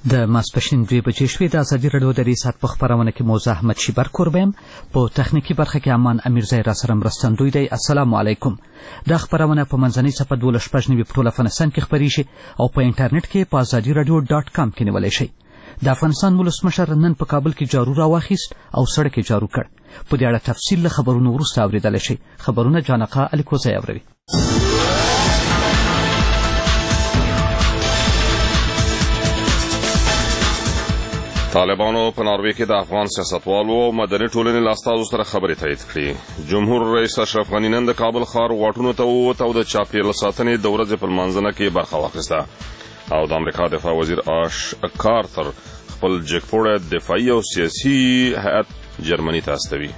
د ماسپښین 2 بجې شوې. د ازادي راډیو د ریاست په خپرونه کې موضوع احمد شیبر کوربیم، په تخنیکي برخه کې امان امیرزی را سره مرستندوی دی. السلام علیکم. دا خپرونه په منځنۍ صفحه 12 په ټول افغانستان کې خپریږي او په انټرنیټ کې په azadiiradio.com کې نیولی شئ. د افغانستان ولسمشر نن په کابل کې جارو راواخیست او سړک یې جارو کړ. په دې اړه تفصیل له خبرونو وروسته اورېدلی شئ. خبرونه جانقه الیکوزی اوروي. طالبانو په ناروې کې د افغان سیاستوالو او مدني ټولنې له استازو سره خبرې تایید کړي. جمهور رئیس اشرف غني نن د کابل ښار واټونو ته ووت او د چاپېریال ساتنې د ورځې په لمانځنه کې برخه واخیسته او د امریکا دفاع وزیر آش کارتر خپل جګپوړی دفاعي او سیاسي هیئت جرمني ته استوي.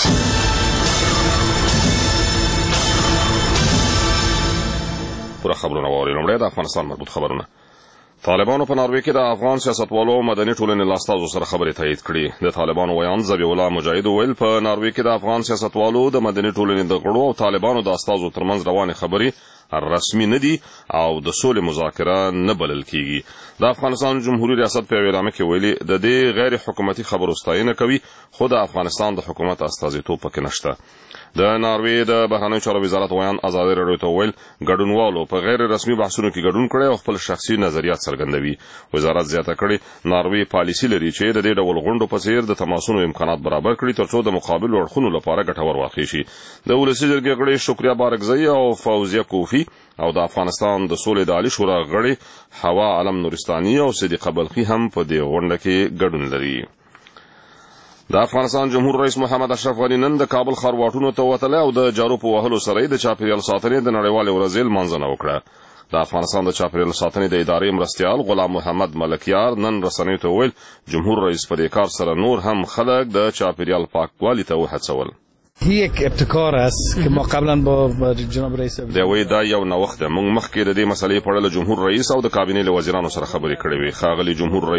پوره خبرونه واورئ. لومړی د افغانستان مربوط خبرونه. طالبانو په ناروې کې د افغان سیاستوالو او مدني ټولنې له استازو سره خبرې تایید کړي. د طالبانو ویان ذبیح الله مجاهد وویل په ناروې کې د افغان سیاستوالو د مدني ټولنې د غړو او طالبانو د استازو ترمنځ روانې خبرې رسمي نه دي او د سولې مذاکره نه بلل کیږي. د افغانستان جمهوریت ریاست په اعلامیه کې ویلي د دې غیر حکومتي خبرو ستاینه کوي، خو د افغانستان د حکومت استازیتوب پکې نشته. د ناروې د بهرنیو چارو وزارت ویان ازادي راډیو ته وویل ګډونوالو په غیر رسمي بحثونو کې ګډون کړی او خپل شخصي نظریات څرګندوي. وزارت زیاته کړې ناروې پالیسي لري چې د دې ډول غونډو په څیر د تماسونو امکانات برابر کړي ترڅو د مقابل اړخونو لپاره ګټور واقع شي. د ولسي جرګې غړي شکریا بارکزئی او فوزیه کوفی او د افغانستان د سولې د عالی شورا غړي حوا علم نورستاني او صدیقه بلخي هم په دې غونډه کې ګډون لري. د افغانستان جمهور رئیس محمد اشرف غني نن د کابل ښار واټونو ته وتلی او د جارو په وهلو سره د چاپېریال ساتنې د نړیوالې ورځې لمانځنه وکړه. د افغانستان د چاپېریال ساتنې د ادارې مرستیال غلام محمد ملکیار نن رسنیو ته وویل جمهور رئیس په دې کار سره نور هم خلک د چاپېریال پاکوالي ته وهڅول. یک ابتکار است که ما قبلا با جناب رئیس دوی دا یو نوښت ده. موږ مخکې د دې مسلې په اړه جمهور رئیس او د کابینې له وزیرانو سره خبرې کړې وې. ښاغلی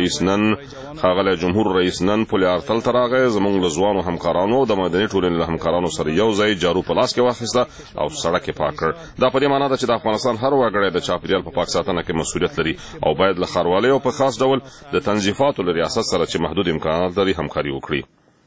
جمهور رئیس نن پل ارتل ته راغی. زموږ له ځوانو همکارانو او د مدني ټولنې له همکارانو سره یو ځای جارو په لاس کې واخیسته او سړک یې پاک کړ. دا په دې معنا ده چې د افغانستان هر وګړی د چاپېریال په پاک ساتنه کې مسؤلیت لري او باید له ښاروالۍ او په خاص ډول د تنظیفاتو له ریاست سره چې محدود امکانات لري همکاري وکړي.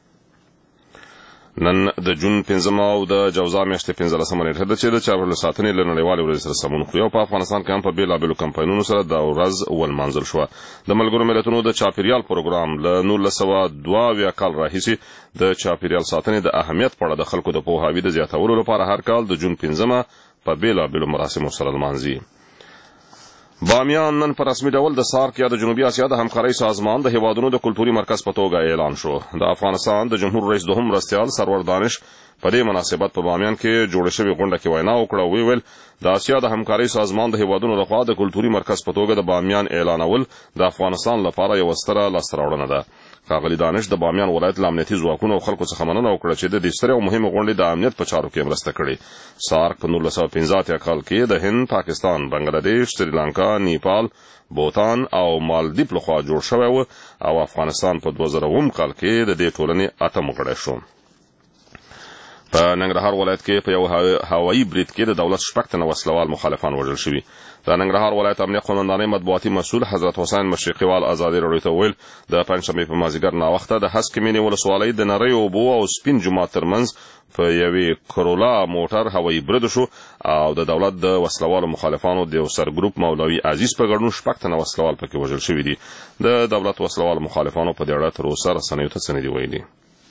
نن د جون 15 او د جوزا میاشتې 15 نیټه ده چې د چاپېریال ساتنې له نړیوالې ورځې سره سمون خوري او په افغانستان کې هم په بېلابېلو کمپاینونو سره دا ورځ ولمانځل شوه. د ملګرو ملتونو د چاپېریال پروګرام له 1992 کال راهیسې د چاپېریال ساتنې د اهمیت په اړه د خلکو د پوهاوي د زیاتولو لپاره هر کال د جون 15 په بېلابېلو مراسمو سره لمانځي. بامیان نن په رسمي ډول د سارک یا د جنوبي اسیا د همکارۍ سازمان د هیوادونو د کلتوري مرکز په توګه اعلان شو. د افغانستان د جمهور رئیس دوهم مرستیال سرور دانش په دې مناسبت په بامیان کې جوړه شوې غونډه کې وینا وکړه او ویل د اسیا د همکارۍ سازمان د هیوادونو لخوا د کلتوري مرکز په توګه د بامیان اعلانول د افغانستان لپاره یو ستره لاسته راوړنه ده. ښاغلي دانش د بامیان ولایت له امنیتي ځواکونو او خلکو څخه مننه وکړه چې د دې سترې او مهمې غونډې د امنیت په چارو کې مرسته کړې. سارک په 1915 کال کې د هند، پاکستان، بنګلادیش، سریلانکا، نیپال، بوتان او مالدیپ لخوا جوړ شوی و او افغانستان په 2000 کال کې د دې ټولنې 8 غړی شو. په ننګرهار ولایت کې په یو هوایي برید کې د دولت 6 تنه وسلوال مخالفان وژل شوي. د ننګرهار ولایت امنیت قومندانۍ مطبوعاتي مسؤل حضرت حسین مشرقیوال ازادي راډیو ته وویل د پنجشنبې په مازدیګر ناوخته د هسکې مینې ولسوالۍ د نریو اوبو او سپین جومات ترمنځ په یوې کرولا موټر هوایي برید شو او د دولت د وسلوالو مخالفانو د یو سرګروپ مولوي عزیز په ګډون 6 تنه وسلوال پکې وژل شوي دي. د دولت وسلوالو مخالفانو په دې اړه تر اوسه رسنیو ته څه نه دي ویلي.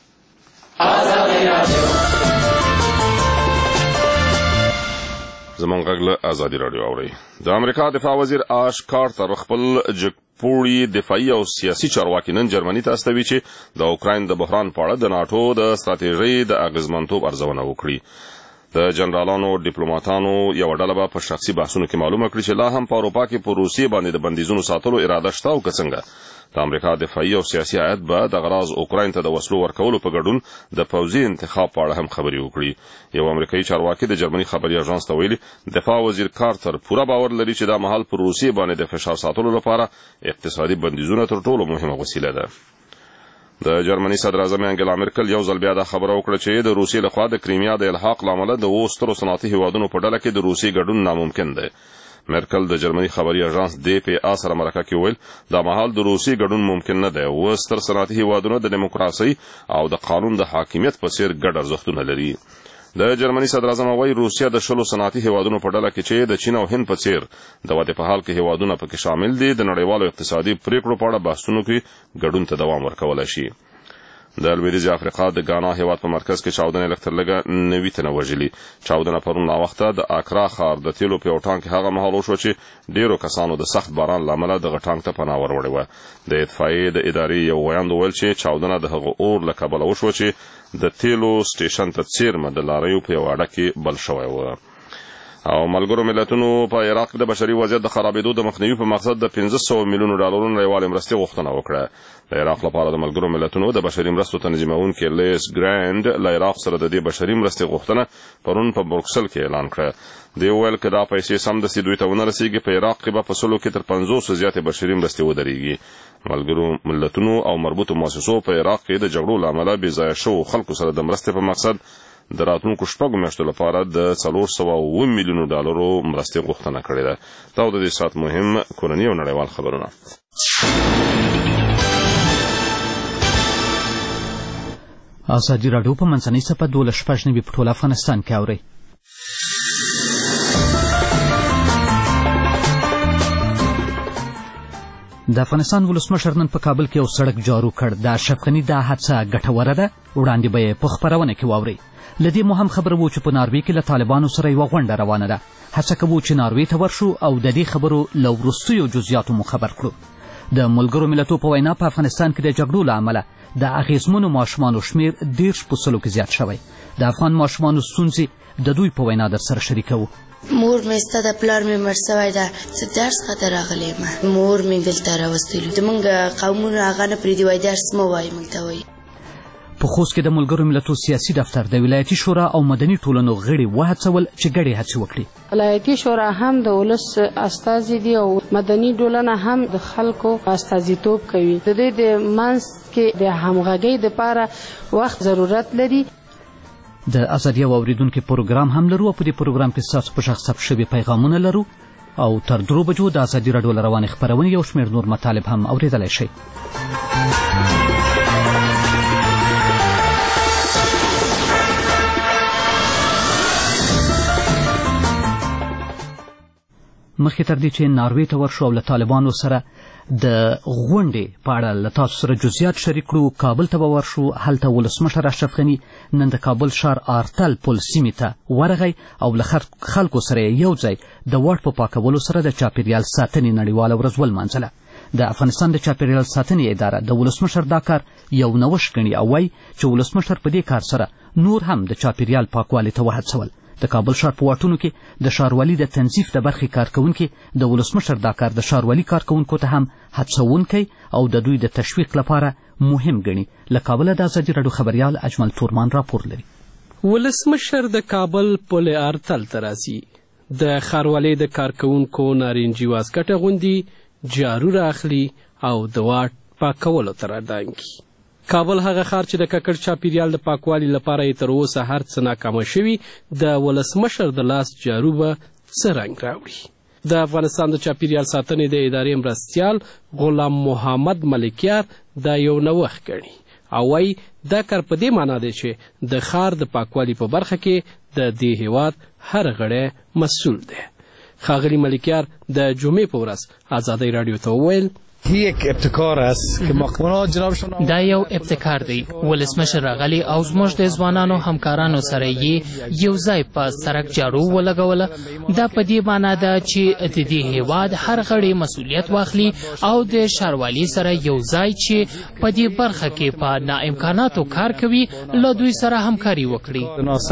زمونږ غږ له ازادي راډیو اورئ. د امریکا دفاع وزیر آش کارتر خپل جګپوړي دفاعي او سیاسي چارواکي نن جرمني ته استوي چې د اوکراین د بحران په اړه د ناټو د ستراتیژۍ د اغېزمنتوب ارزونه وکړي. د جنرالانو ډیپلوماتانو یوه ډله به په شخصي بحثونو کې معلومه کړي چې لا هم په اروپا کې په روسیې باندې د بندیزونو ساتلو اراده شته او که څنګه. د امریکا دفاعي او سیاسي هیئت به د غراض اوکراین ته د وسلو ورکولو په ګډون د پوځي انتخاب په اړه هم خبرې وکړي. یو امریکایي چارواکي د جرمني خبري اژانس ته ویلي دفاع وزیر کارتر پوره باور لري چې دا مهال پر روسیې باندې د فشار ساتلو لپاره اقتصادي بندیزونه تر ټولو مهمه وسیله ده. د جرمني صدر اعظم انګلا مرکل یو ځل بیا دا خبره وکړه چې د روسیې لخوا د کریمیا د الحاق له امله د 2 سترو صنعتي هیوادونو په ډله کې د روسیې ګډون ناممکن دی. مرکل د جرمني خبري اژانس DPA سره مرکه کې وویل دا مهال د روسي ګډون ممکن نه دی او ستر صنعتي هیوادونه د دیموکراسۍ او د قانون د حاکمیت په څیر ګډ ارزښتونه لري. د جرمني صدر اعظم وايي روسیه د 10 صنعتي هیوادونو په ډله کې چې د چین او هند په څیر د ودې په حال کې هیوادونه پکې شامل دي د نړیوالو اقتصادي پریکړو په اړه بحثونو کې ګډون ته دوام ورکولی شي. د لویدیځې افریقا د ګانا هیواد په مرکز کې چاودنې لږ تر لږه 90 تنه وژلي. چاودنه پرون ناوخته د اکرا ښار د تیلو په یو ټانک هغه مهال وشوه چې ډیرو کسانو د سخت باران له امله دغه ټانک ته پناه ور وړې وه. د اطفائیې د ادارې یو ویاند وویل چې چاودنه د هغه اور له کبله وشوه چې د تیلو سټیشن ته څیرمه د لاریو په یو اډه کې بل شوی و. او ملګرو ملتونو په عراق کې د بشري وضعیت د خرابېدو د مخنیوي په مقصد د 500 میلیونو ډالرو نړیوالې مرستې غوښتنه وکړه. د عراق لپاره د ملګرو ملتونو د بشري مرستو تنظیمونکی لیس ګرانډ له عراق سره د دې بشري مرستې غوښتنه پرون په بروکسل کې اعلان کړه. دی وویل که دا پیسې سمدستي دوی ته ونه رسیږي په عراق کې به په سلو کې تر 500 زیاتې بشري مرستې ودرېږي. ملګرو ملتونو او مربوطو مؤسسو په عراق کې د جګړو له امله بېځایه شوو خلکو سره د مرستې په مقصد د راتلونکو 6 میاشتو لپاره د 407 میلیونو ډالرو مرستې غوښتنه کړې ده. دا د دې ساعت مهم کورني او نړیوال خبرونه. ازادي راډیو په منځنۍ څپه 12 په ټول افغانستان کې اوري. د افغانستان ولسمشر نن په کابل کې یو سړک جارو کړ. د اشرف غني دا حادثه ګټوره ده. وړاندې به یې په خپرونه کې واورئ. له دې مو هم خبره وو چې په ناروې کې له طالبانو سره یوه غونډه روانه ده. هڅه کوو چې ناروې ته ورشو او د دې خبرو له وروستیو جزئیاتو مو خبر کړو. د ملګرو ملتونو په وینا په افغانستان کې د جګړو له امله د اغېزمنو ماشومانو شمېر 10% کې زیات شوی. د افغان ماشومانو ستونزې د دوی په وینا در سره شریکوو. مور مې ستا د پلار مې مړ سوی ده، زه درس خاطر راغلی یم. مور مې دلته راوستلي. زموږ قومونه هغه نه پرېږدي، وایي درس مه وایي موږ ته وایي. په خوست کې د ملګرو ملتونو سیاسي دفتر د ولایتي شورا او مدني ټولنو غړي وهڅول چې ګډې هڅې وکړي. ولایتي شورا هم د ولس استازي دي او مدني ټولنه هم د خلکو استازیتوب کوي. د دې د منځ کې د همغږۍ دپاره وخت ضرورت لري. د ازادي او اوریدونکو پروګرام هم لرو او په دې پروګرام کې ستاسو په شخص ثبت شوي پیغامونه لرو او تر 3 بجو د ازادي راډیو له روانې خپرونې یو شمېر نور مطالب هم اورېدلی شئ. مخکې تر دې چې ناروې ته ورشو او له طالبانو سره د غونډې په اړه له تاسو سره جزئیات شریک کړو. کابل ته به ورشو. هلته ولسمشر اشرف غني نن د کابل ښار آرتل پل سیمې ته ورغی او له خلکو سره یو ځای د واټ په پاکولو سره د چاپیریال ساتنې نړیواله ورځ ولمانځله. د افغانستان د چاپیریال ساتنې اداره د ولسمشر دا کار یو نوښت ګڼي او وایي چې ولسمشر په دې کار سره نور هم د چاپیریال پاکوالي ته وهڅول. د کابل ښار په واټونو کې د ښاروالي د تنظیف د برخې کارکوونکي د ولسمشر دا کار د ښاروالي کارکوونکو ته هم هڅوونکی او د دوی د تشویق لپاره مهم ګڼي. له کابله د ازادي راډیو خبریال اجمل تورمان راپور لري. ولسمشر د کابل پل آرتل ته راځي. د ښاروالۍ د کارکوونکو نارنجي واسکټه غوندي جارو راخلي او د واټ پاکولو ته رادانګي. کابل هغه ښار چې د ککړ چاپیریال د پاکوالي لپاره یې تر اوسه هر څه ناکامه شوي. د ولسمشر د لاس جارو به څه رنګ راوړي. د افغانستان د چاپیریال ساتنې د ادارې مرستیال غلام محمد ملکیار دا یو نوښت ګڼي او وایي دا کار په دې معنا دی چې د ښار د پاکوالي په برخه کې د دې هیواد هر غړی مسؤل دی. ښاغلي ملکیار د جمعې په ورځ ازادۍ راډیو ته وویل دا یو ابتکار دی. ولسمشر راغلی او زموږ د ځوانانو همکارانو سره یې یو ځای په سړک جارو ولګوله. دا په دې معنا ده چې د دې هیواد هر غړی مسؤلیت واخلي او د ښاروالۍ سره یو ځای چې په دې برخه کې په ناامکاناتو کار کوي له دوی سره همکاري وکړي.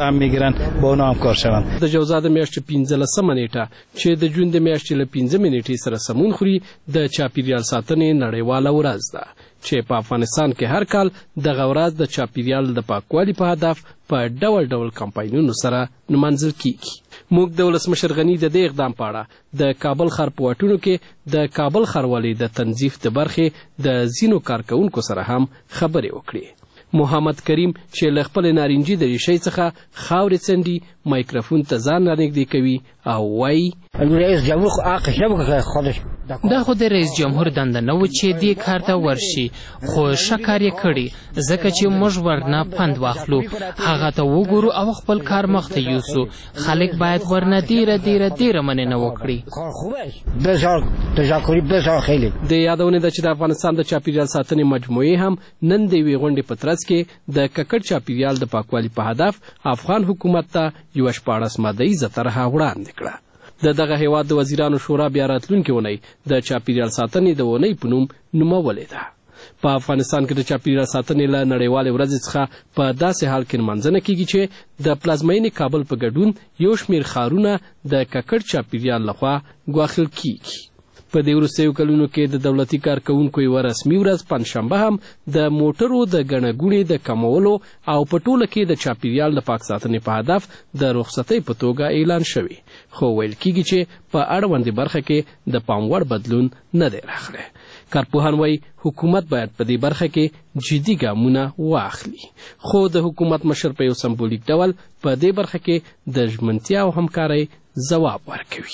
د جوزا د میاشتې 15 نیټه چې د جون د میاشتې له 15 نیټې سره سمون خوري د چاپیریال ساتنې نړیواله ورځ ده چې په افغانستان کې هر کال دغه ورځ د چاپیریال د پاکوالي په هدف په ډول ډول کمپاینونو سره نمانځل کیږي. موږ د ولسمشر غني د دې اقدام په اړه د کابل ښار په واټونو کې د کابل ښاروالۍ د تنظیف د برخې د ځینو کارکوونکو سره هم خبرې وکړې. محمد کریم چې له خپل نارنجي د ریشۍ څخه خاورې څنډي مایکروفون ته ځان رانږدې کوي او وایي دا خو د رئیس جمهور دنده نه و چې دې کار ته ورشي، خو ښه کار یې کړی ځکه چې موږ ورنه پند واخلو، هغه ته وګورو او خپل کار مخته یوسو. خلک باید ورنه ډیره مننه وکړي. د یادونه ده چې د افغانستان د چاپیریال ساتنې مجموعې هم نن د یوې غونډې په ترڅ کې د ککړ چاپیریال د پاکوالي په هدف افغان حکومت ته یوه 14 مادهیزه طرحه وړاندې کړه. د دغه هیواد د وزیرانو شورا بیا راتلونکې اونۍ د چاپیریال ساتنې د اونۍ په نوم نومولې ده. په افغانستان کې د چاپیریال ساتنې له نړیوالې ورځې څخه په داسې حال کې نمانځنه کیږي چې د پلازمینې کابل په ګډون یو شمېر ښارونه د ککړ چاپیریال لخوا ګواښل کیږي. په دې وروستیو کلونو کې د دولتي کارکوونکو یوه رسمي ورځ پنجشنبه هم د موټرو د ګڼه ګوڼې د کمولو او په ټوله کې د چاپیریال د پاک ساتنې په هدف د رخصتۍ په توګه اعلان شوی، خو ویل کیږي چې په اړوندې برخه کې د پام وړ بدلون نه دی راغلی. کارپوهان وایي حکومت باید په دې برخه کې جدي ګامونه واخلي، خو د حکومت مشر په یو سمبولیک ډول په دې برخه کې د ژمنتیا او همکارۍ ځواب ورکوي.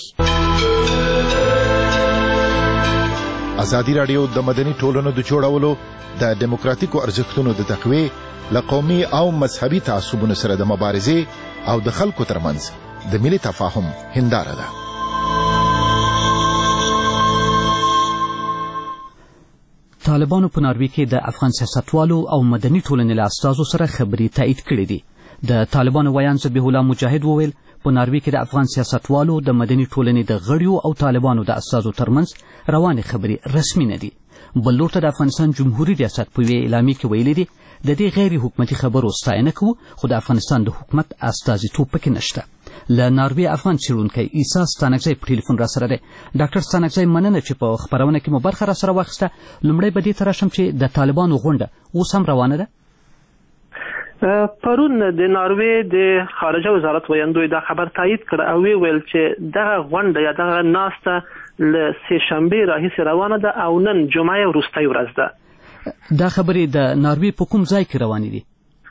ازادي راډیو د مدني ټولنو د جوړولو د دیموکراتیکو ارزښتونو د تقویې له قومي او مذهبي تعصبونو سره د مبارزې او د خلکو ترمنځ د ملي تفاهم هنداره ده. طالبانو په ناروې کې د افغان سیاستوالو او مدني ټولنې له استازو سره خبرې تایید کړې دي. د طالبانو ویان ذبیح الله مجاهد وویل په ناروې کې د افغان سیاستوالو د مدني ټولنې د غړیو او طالبانو د استازو ترمنځ روانې خبرې رسمي نه دي. بل لور ته د افغانستان جمهوري ریاست په یوې اعلامیې کې ویلي دي د دې غیر حکومتي خبرو ستاینه کوو، خو د افغانستان د حکومت استازیتوب پکې نشته. له ناروې افغان څېړونکی عیسی ستانکزی په ټلیفون راسره دی. ډاکټر ستانکزی مننه چې په خپرونه کې مو برخه راسره واخیسته. لومړی به دې ته راشم چې د طالبانو غونډه اوس هم روانه ده؟ پرون د ناروې د خارجه وزارت ویاندوی دا خبر تایید کړ او ویل چې دغه غونډه یا دغه ناسته له سه شنبې راهیسې روانه ده او نن جمعه وروستۍ ورځ ده. دا خبرې د ناروې په کوم ځای کې روانې دي؟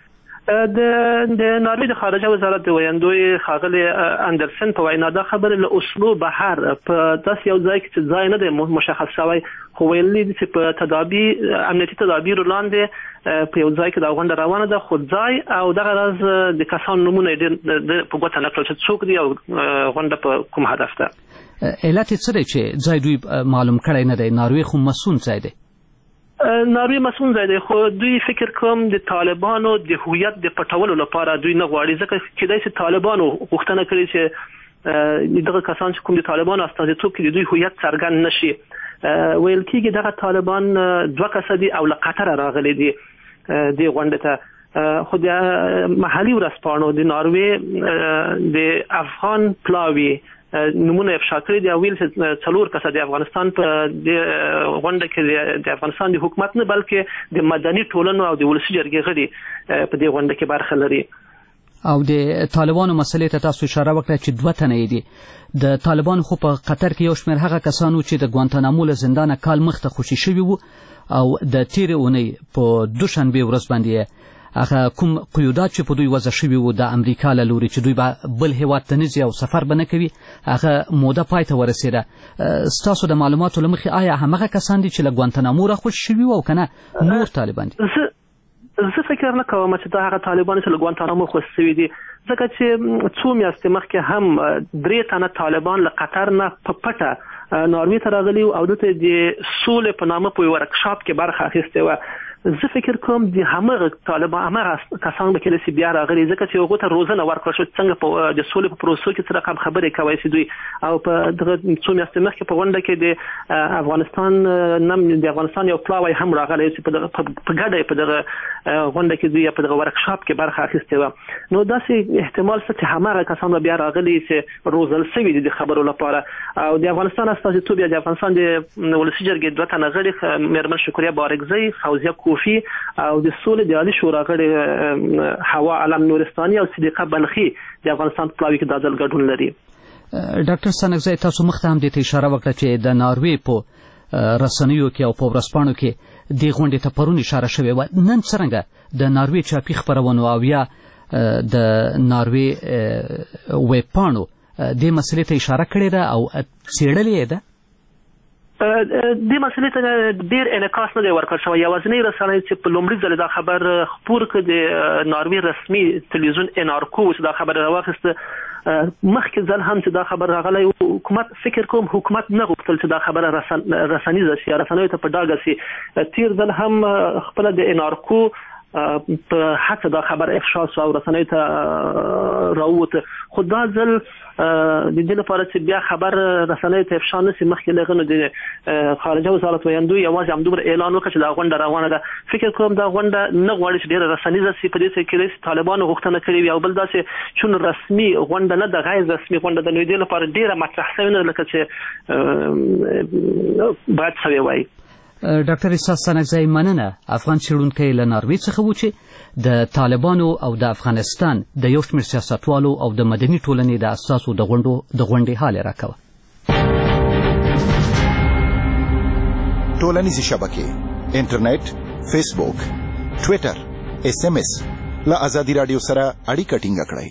د ناروې د خارجه وزارت د ویاندوی ښاغلي اندرسن په وینا دا خبره له اوسلو بهر په داسې یو ځای کې چې ځای نه دی مشخص شوی، خو ویلي دي چې په امنیتي تدابیرو لاندې په یو ځای کې دا غونډه روانه ده، خو ځای او دغه راز د کسانو نومونه یې په ګوته نه کړل چې څوک دي او غونډه په کوم هدف ده. علت یې څه دی چې ځای دوی معلوم کړی نه دی؟ ناروې خو مسون ځای دی. ناروې مسون ځای دی، خو دوی فکر کوم د طالبانو د هویت د پټولو لپاره دوی نه غواړي، ځکه کېدای شي طالبانو غوښتنه کړې چې دغه کسان چې کوم د طالبانو استازیتوب کوي د دوی هویت څرګند نشي. ویل کېږي دغه طالبان 2 کسه دي او له قطره راغلي دي دې غونډې ته، خو د محلي ورځپاڼو د ناروې د افغان پلاوي نمونه افشا کړی دی او ویل چې 4 کسه د افغانستان په غونډه کې د افغانستان د حکومت نه بلکې د مدني ټولنو او د ولسي جرګې غړي په دې غونډه کې برخه لري. او د طالبانو مسلې ته تاسو اشاره وکړه چې 2 تنه دي. د طالبانو خو په قطر کې یو شمېر هغه کسانو چې د ګوانتانامو له زندانه کال مخته خوشي شوي وو او د تیرې اونۍ په دوشنبې ورځ باندې هغه کوم قیودات چې په دوی وضع شوي وو د امریکا له لوري چې دوی به بل هیواد ته نه ځي او سفر به نه کوي، هغه موده پای ته ورسېده. ستاسو د معلوماتو له مخې آیا همغه کسان دي چې له ګوانتانامو راخوشي شوي وو او که نه نور طالبان دي؟ زه فکر نه کوم چې دا هغه طالبان چې له ګوانتانامو خوشي شوي دي، ځکه چې 2 میاشتې مخکې هم 3 تنه طالبان له قطر نه په پټه ناروې ته راغلي او دلته د سولې په نامه په ورکشاپ کې برخه اخیستې وه. زه فکر کوم د همغه طالبان همغه کسان به کله بیا راغلي، ځکه چې هغوی ته روزنه ورکړل شوه څنګه په د سولې په پروسو کې څه رقم خبرې کوی شي دوی. او په دغه 2 میاشتې مخکې په غونډه کې د افغانستان یو پلاوی هم راغلی چې په ګډه په دغه غونډه کې دوی په دغه ورکشاپ کې برخه اخیستې وه. نو داسې احتمال شته چې همغه کسان به بیا راغلي چې روزل شوي دي د خبرو لپاره. او د افغانستان استازیتوب یا د افغانستان د ولسي جرګې 2 تنه غړي مېرمن شکریه بارکزی، فوزیه کوفی او د سولې د عالی شورا غړي هوا علم نورستاني او صدیقه بلخي د افغانستان پلاوي کې د ځل ګډون لري. ډاکټر ستانکزی تاسو مخته هم دې ته اشاره وکړه چې د ناروې په رسنیو کې او په ورځپاڼو کې دې غونډې ته پرون اشاره شوې وه. نن څرنګه د ناروې چاپي خپرونو او یا د ناروې ویب پاڼو دې مسلې ته اشاره کړې ده او څېړلې یې ده؟ دې مسلې ته ډېر انعکاس نه دی ورکړل شوی. یوازینۍ رسنۍ چې په لومړي ځل دا خبر خپور کړ د ناروې رسمي تلویزیون انارکو چې دا خبر راواخیسته. مخکې ځل هم چې دا خبر راغلی حکومت فکر کوم حکومت نه غوښتل چې دا خبره رسنیزه شي یا رسنیو ته په ډاګه شي. تیر ځل هم خپله د انارکو په هڅه دا خبر افشا شو او رسنیو ته راووته. خو دا ځل د دې لپاره چې بیا خبر رسنیو ته افشا نه شي مخکې له هغه نو د خارجه وزارت ویاندوی یوازې همدومره اعلان وکړ چې دا غونډه روانه ده. فکر کوم دا غونډه نه غواړي چې ډېره رسنیزه شي. په دې کې طالبانو غوښتنه کړې وي او بل داسې چون رسمي غونډه نه ده غیر رسمي غونډه ده نو دې لپاره ډېره مطرح شوې نه لکه چې باید شوې وای. ډاکټر احساس سنکزی مننه. افغان څېړونکی له ناروې څخه و چې د طالبانو او د افغانستان د یو شمېر سیاستوالو او د مدني ټولنې د اساسو د غونډې حال راکوه. ټولنیزې شبکې انټرنیټ، فیسبوک، ټویټر، SMS له ازادي راډیو سره اړیکه ټینګه کړئ.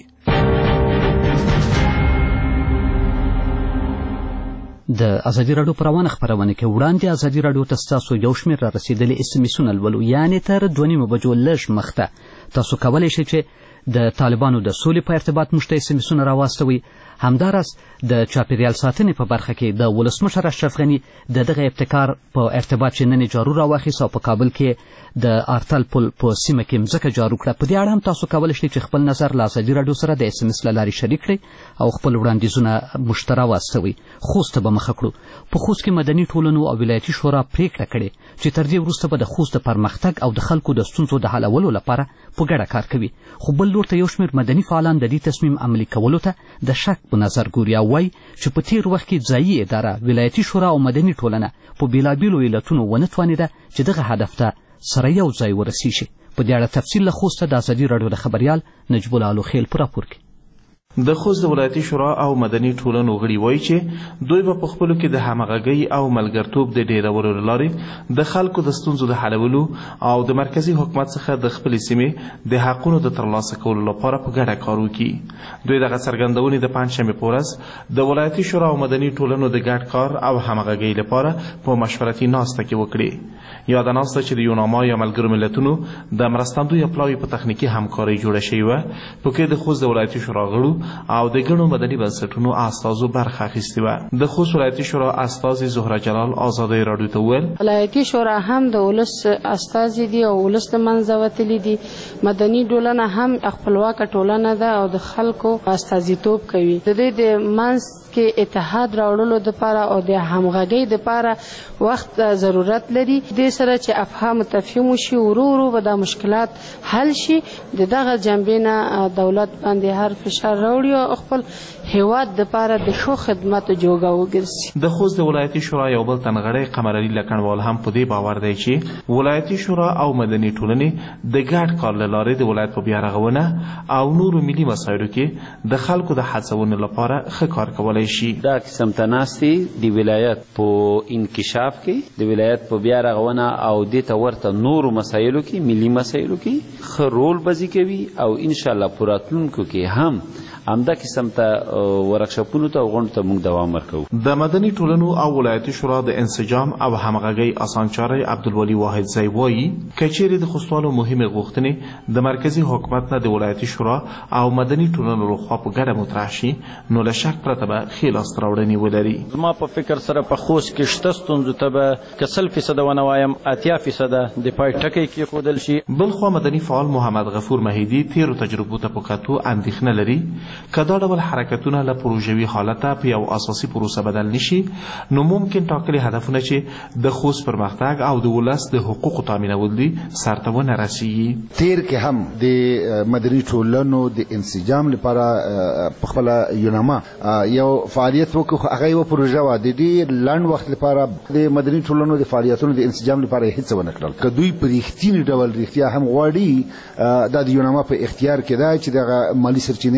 د ازادي راډیو په روانه خپرونه کې وړاندې ازادي راډیو ته ستاسو یو شمېر را رسېدلي SMS-ونه لولو، یعنې تر 2:30 بجو لږ مخته تاسو کولی شئ چې د طالبانو د سولې په ارتباط موږ ته SMS-ونه راواستوئ. همداراز د چاپیریال ساتنې په برخه کې د ولسمشر اشرف غني د دغه ابتکار په ارتباط چې نن جارو راواخیست او په کابل کې د آرتل پل په سیمه کې مځکه جارو کړه. په دې اړه هم تاسو کولی شئ چې خپل نظر له ازادي راډیو سره د SMS له لارې شریک کړئ او خپل وړاندیزونه موږ ته راواستوئ. خوست ته به مخه کړو. په خوست کې مدني ټولنو او ولایتي شورا پریکړه کړې چې تر دې وروسته به د خوست د پرمختګ او د خلکو د ستونزو د حلولو لپاره په ګډه کار کوي. خو بل لور ته یو شمېر مدني فعالان د دې تصمیم عملي کولو ته د شک په نظر ګوري او وایي چې په تیر وخت کې ځایي اداره، ولایتي شورا او مدني ټولنه په بېلابېلو علتونو ونه توانېده چې دغه هدف ته سره یو ځای ورسیږي. په دې اړه تفصیل له خوسته د ازادي راډیو د خبریال نجیب الله الوخیل په راپور کې. د خوست د ولایتي شورا او مدني ټولنو غړي وایي چې دوی به په خپلو کې د همغږۍ او ملګرتوب د ډیرولو له لارې د خلکو د ستونزو د حلولو او د مرکزي حکومت څخه د خپلې سیمې د حقونو د ترلاسه کولو لپاره په ګډه کار وکړي. دوی دغه څرګندونې د پنجشنبې په ورځ د ولایتي شورا او مدني ټولنو د ګډ کار او همغږۍ لپاره په مشورتي ناسته کې وکړې. یاده ناسته چې د یوناما یا ملګرو ملتونو د مرستندوی پلاوي په تخنیکي همکارۍ جوړه شوې وه، په کې د خوست د ولایتي شورا غړو او د ګڼو مدني بنسټونو استازو برخه اخیستې وه. د خوست ولایتي شورا استازي زهره جلال ازادۍ راډیو ته وویل ولایتي شورا هم د ولس استازي دي او ولس له منځه وتلي دي. مدني ټولنه هم خپلواکه ټولنه ده او د خلکو استازیتوب کوي. د دې د منځ کې اتحاد راوړلو دپاره او د همغږۍ دپاره وخت ضرورت لري. دې سره چې افهام تفهیم وشي ورو ورو به دا مشکلات حل شي. د دغه جنبې نه دولت باندې هر فشار راوړي او خپل هیواد دپاره د ښو خدماتو جوګه وګرځي. د خوست د ولایتي شورا یو بل تنغړی قمرعلي لکنوال هم په دې باور دی چې ولایتي شورا او مدني ټولنې د ګډ کار له لارې د ولایت په بیارغونه او نورو ملي مسایلو کې د خلکو د هڅونې لپاره ښه کار کولی شي. دا قسم ته ناستې د ولایت په انکشاف کې، د ولایت په بیارغونه او دې ته ورته نورو مسایلو کې، ملي مسایلو کې ښه رول بازي کوي او انشاءالله په راتلونکو کې هم همدا قسم ته ورکشاپونو ته او غونډو ته موږ دوام ورکوو. د مدني ټولنو او ولایتي شورا د انسجام او همغږۍ اسانچاری عبدالولي واحدزی وایي که چیرې د خوستوالو مهمې غوښتنې د مرکزي حکومت نه د ولایتي شورا او مدني ټولنو لخوا په ګډه مطرح شي نو له شک پرته به ښې لاسته راوړنې ولري. زما په فکر سره په خوست کې شته ستونزو ته به که 100% ونه وایم 80% د پای ټکی کېښودل شي. بلخوا مدني فعال محمد غفور مهیدي تیرو تجربو ته په کتو اندېښنه لري که دا ډول حرکتونه له پروژوي حالته په یو اساسي پروسه بدل نشي نو ممکن ټاکلي هدفونه چې د خوست پرمختګ او د ولس د حقوقو تامینول دي سرته ونه رسیږي. تیر کې هم د مدني ټولنو د انسجام لپاره په خپل یوناما یو فعالیت وکړو. هغه یو پروژه و د ډېر لنډ وخت لپاره د مدني ټولنو د فعالیتونو د انسجام لپاره هیڅ ونه کړل. که دوی په رښتیني ډول رښتیا هم غواړي دا د یوناما په اختیار کې ده چې دغه مالي سرچینې او دا ټول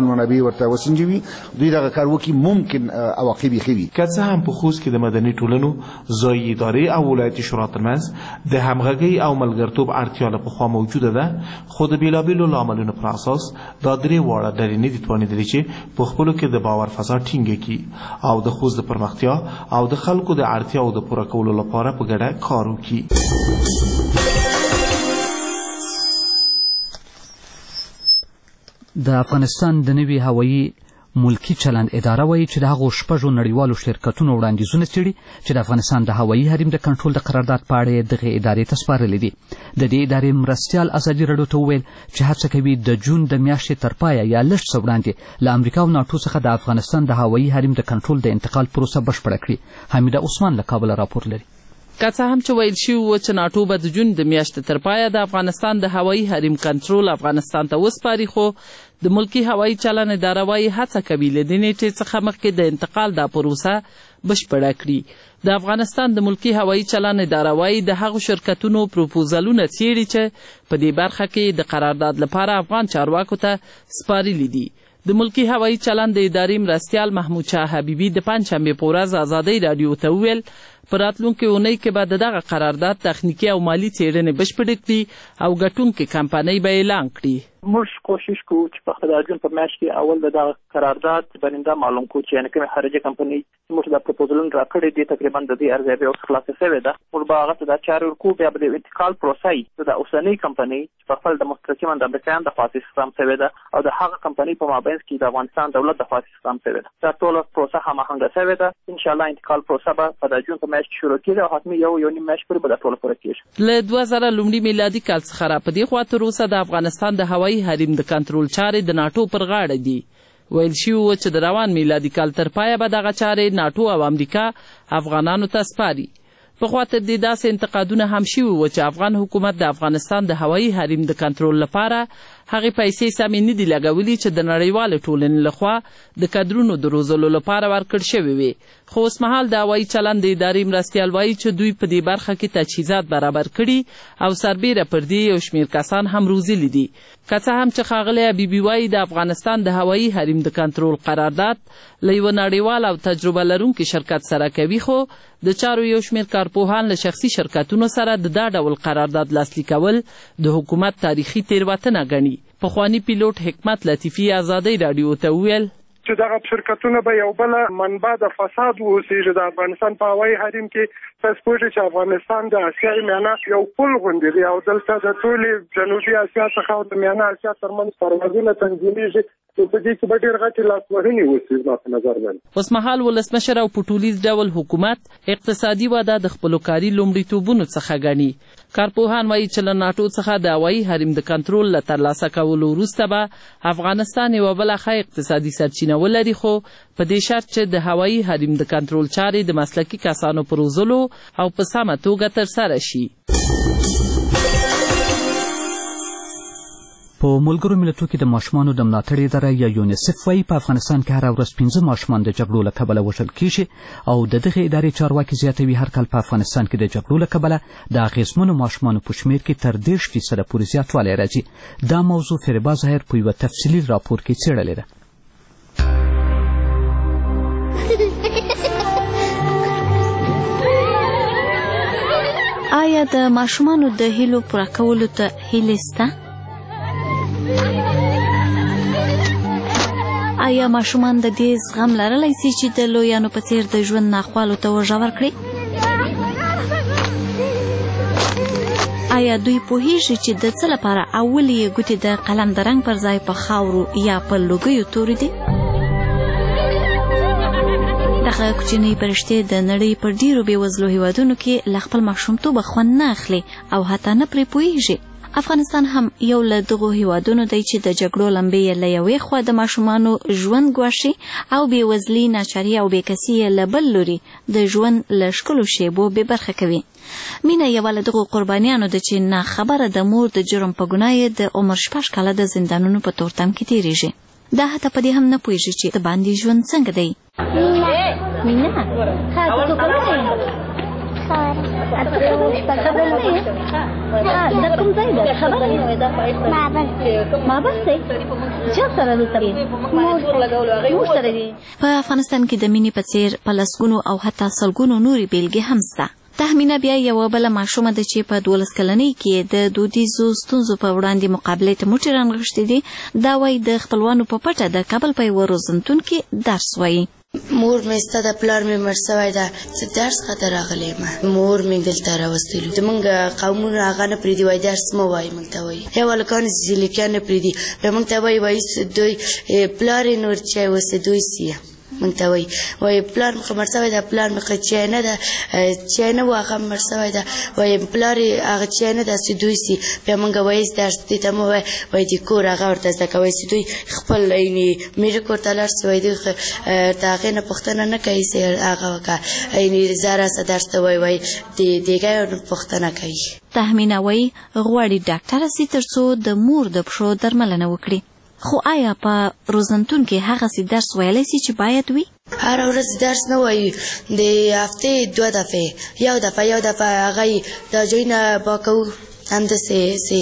منابع ورته وسنجوي دوی دغه کار وکړي ممکن عواقب یې ښه وي. که څه هم په خوست کې د مدني ټولنو ځایي ادارې او ولایتي شورا ترمنځ د همغږۍ او ملګرتوب اړتیا له پخوا موجوده ده، خو د بېلابېلو لاملونو پر اساس دا درې واړه ډلې نه دي توانېدلې چې په خپلو کې د باور فضا ټینګه کړي او د خوست د پرمختیا او د خلکو د اړتیاو د پوره کولو لپاره په ګډه کار وکړي. د افغانستان د نوي هوایي ملکی چلند اداره وایي چې د هغو شپږو نړیوالو شرکتونو وړاندیزونه څېړي چې د افغانستان د هوایي حریم د کنټرول د قرارداد په اړه دغې ادارې ته سپارلي دي. د دې ادارې مرستیال ازادي راډیو ته وویل چې هڅه کوي د جون د میاشتې تر پایه یا لږ څه وړاندې له امریکا او ناټو څخه د افغانستان د هوایي حریم د کنټرول د انتقال پروسه بشپړه کړي. حمیده عثمان له کابله راپور لري. که څه هم چې ویل شوي وو چې ناټو به د جون د میاشتې تر پایه د افغانستان د هوایي حریم کنټرول افغانستان ته وسپاري، خو د ملکی هوایي چلند اداره وایي هڅه کوي له دې نیټې څخه مخکې د انتقال دا پروسه بشپړه کړي. د افغانستان د ملکی هوایي چلند اداره وایي د هغو شرکتونو پروپوزلونه څېړي چې په دې برخه کې د قرارداد لپاره افغان چارواکو ته سپارلي دي. د ملکی هوایي چلند د ادارې مرستیال محمود شاه حبیبي د پنجشنبې په ورځ ازادۍ راډیو ته وویل په راتلونکې اونۍ کې به د دغه قرارداد تخنیکي او مالي څېړنې بشپړې کړي او ګټونکې کمپنۍ به اعلان کړي. موږ کوشش کوو چې په خپل جون په میاشت کې اول د دغه قرارداد برنده معلوم کو چې یعنی کومه خارجي کمپنۍ موږ د پروپوزلون راکړې دي تقریبا د دې ارزیابي او خلاصه شوې ده. موږ به هغه د چارو کو بیا د انتقال پروسې د اوسنۍ کمپنۍ چې په خپل د مستقیما د امریکایانو د خاص استخدام شوې ده او د هغه کمپنۍ په مابین کې د افغانستان دولت د خاص استخدام شوې ده. دا ټول پروسه هماهنګه شوې ده. ان شاء الله انتقال پروسه به په د جون په میاشت شروع کیږي او حتمي یو نیم میاشت پورې به دا ټول پوره کیږي. له 2000 لومړي میلادي کال څخه را په دې خوا تر اوسه د افغانستان د هوایي حریم د کنټرول چارې د ناټو پر غاړه دي. ویل شوي و چې د روان میلادي کال تر پایه به دغه چارې ناټو او امریکا افغانانو ته سپاري. پخوا تر دې داسې انتقادونه هم شوي و چې افغان حکومت د افغانستان د هوایي حریم د کنټرول لپاره هغې پیسې سمې نه دي لګولي چې د نړیوالې ټولنې لخوا د کدرونو د روزلو لپاره ورکړل شوې وي. خو اوسمهال د هوایي چلند د ادارې مرستیال وایي چې دوی په دې برخه کې تجهیزات برابر کړي او سربیره پر دې یو شمېر کسان هم روزلي دي. که څه هم چې ښاغلی حبیبي وایي د افغانستان د هوایي حریم د کنټرول قرارداد له یوه نړیوال او تجربه لرونکي شرکت سره کوي، خو د چارو یو شمېر کارپوهان له شخصي شرکتونو سره د دا ډول قرارداد لاسلیک کول د حکومت تاریخي تېروتنه ګڼي. پخواني پیلوټ حکمت لطیفي ازادۍ راډیو ته وویل چې دغه شرکتونه به یو بل منبع د فساد واوسي د افغانستان په هوایي حریم کې. تاسو پوهیږئ چې افغانستان د اسیایي میانه یو پل غوندې دی او دلته د ټولې جنوبي اسیا څخه او د میانه اسیا ترمنځ پروازونه تنظیمیږي. په دې کې به ډېر غټې لاسوهنې وشي زما په نظر باندې. اوسمهال ولسمشر او په ټولیز ډول حکومت اقتصادي وده د خپلو کاري لومړیتوبونو څخه ګڼي. کارپوهان وایي چې له ناټو څخه د هوایي حریم د کنټرول له ترلاسه کولو وروسته به افغانستان یوه بله ښه اقتصادي سرچینه ولري، خو په دې شرط چې د هوایي حریم د کنټرول چارې د مسلکي کسانو په روزلو او په سمه توګه ترسره شي. په ملګرو ملتونو کې د ماشومانو د ملاتړ اداره یا یونیسف وایي په افغانستان کې هره ورځ 15 ماشومان د جګړو له کبله وژل کیږي او د دغې ادارې چارواکي زیاتوي هر کال په افغانستان کې د جګړو له کبله د اغېزمنو ماشومانو په شمېر کې تر 30% پورې زیاتوالی راځي. دا موضوع فریبا ظاهر په یوه تفصیلي راپور کې څېړلې ده. آیا د ماشومانو د هیلو پوره کولو ته هیلې شته؟ آیا ماشومان د دې زغم لرلی سي چې د لویانو په څېر د ژوند ناخوالو ته وژور کړي؟ آیا دوی پوهیږي چې د څه لپاره اول یې ګوتې د قلم د رنګ پر ځای په خاورو یا په لوګیو تورې دي؟ دغه کوچنۍ فرښتې د نړۍ په ډېرو بېوزلو هېوادونو کې له خپل ماشومتوبه خوند نه اخلي او حتی نه پرې پوهیږي. افغانستان هم یو له دغو هیوادونو دی چې د جګړو لمبې یې له یوې خوا د ماشومانو ژوند ګواښي او بېوزلي، ناچاري او بېکسي یې له بل لوري د ژوند له ښکلو شیبو بې برخه کوي. مینه یوه له دغو قربانیانو ده چې ناخبره د مور د جرم په ګناه یې د عمر 6 کاله د زندانونو په تورتم کې تېرېږي. دا حتی په دې هم نه پوهېږي چې د باندې ژوند څنګه دی. په افغانستان کې د مینې په څیر په لسګونو او حتی سلګونو نورې بیلګې هم شته. تهمینه بیا یوه بله ماشومه ده چې په 12 کلنۍ کې د دودیزو ستونزو په وړاندې مقابلې ته موټې رانغښتې دي. دا وایي د خپلوانو په پټه د کابل په یوه روزنتون کې درس وایي. مور مې ستا د پلار مې مړ سوی ده، زه درس خاطر راغلی یم. مور مې دلته راوستلو. زمونږ قومونه هغه نه پرېږدي، وایي درس مه وایي. موږ ته وایي یا هلکان زلیکیان نه پرېږدي. بیا موږ ته وایي دوی پلار یې نور چای وسه دوی سیه. موږ ته وایي پلار مې خو مړ سوی ده، پلار مې خو چای نه ده، چای نه و هغه مړ سوی ده. وایي پلار یې هغه چای نه ده چې دوی سي. بیا موږ وایي درس دوی ته مه وایي د کور هغه ورته زده کوئ چې دوی خپل میرې کور ته لاړ شي. وایي دوی ورته هغې نه پوښتنه نه کوي چې هغه وکړه زه راسه درس ته وایي د دېګی پوښتنه کوي. تهمینه وایي غواړي ډاکټره سي تر څو د مور د پښو درملنه وکړي. خو آیا په روزنتون کې هغسې درس ویلی سي چې باید وي؟ هر ورځ درس نه وایي، د هفتې 2 دفعې یو دفعه هغه د جوی نه پاکوو، همداسې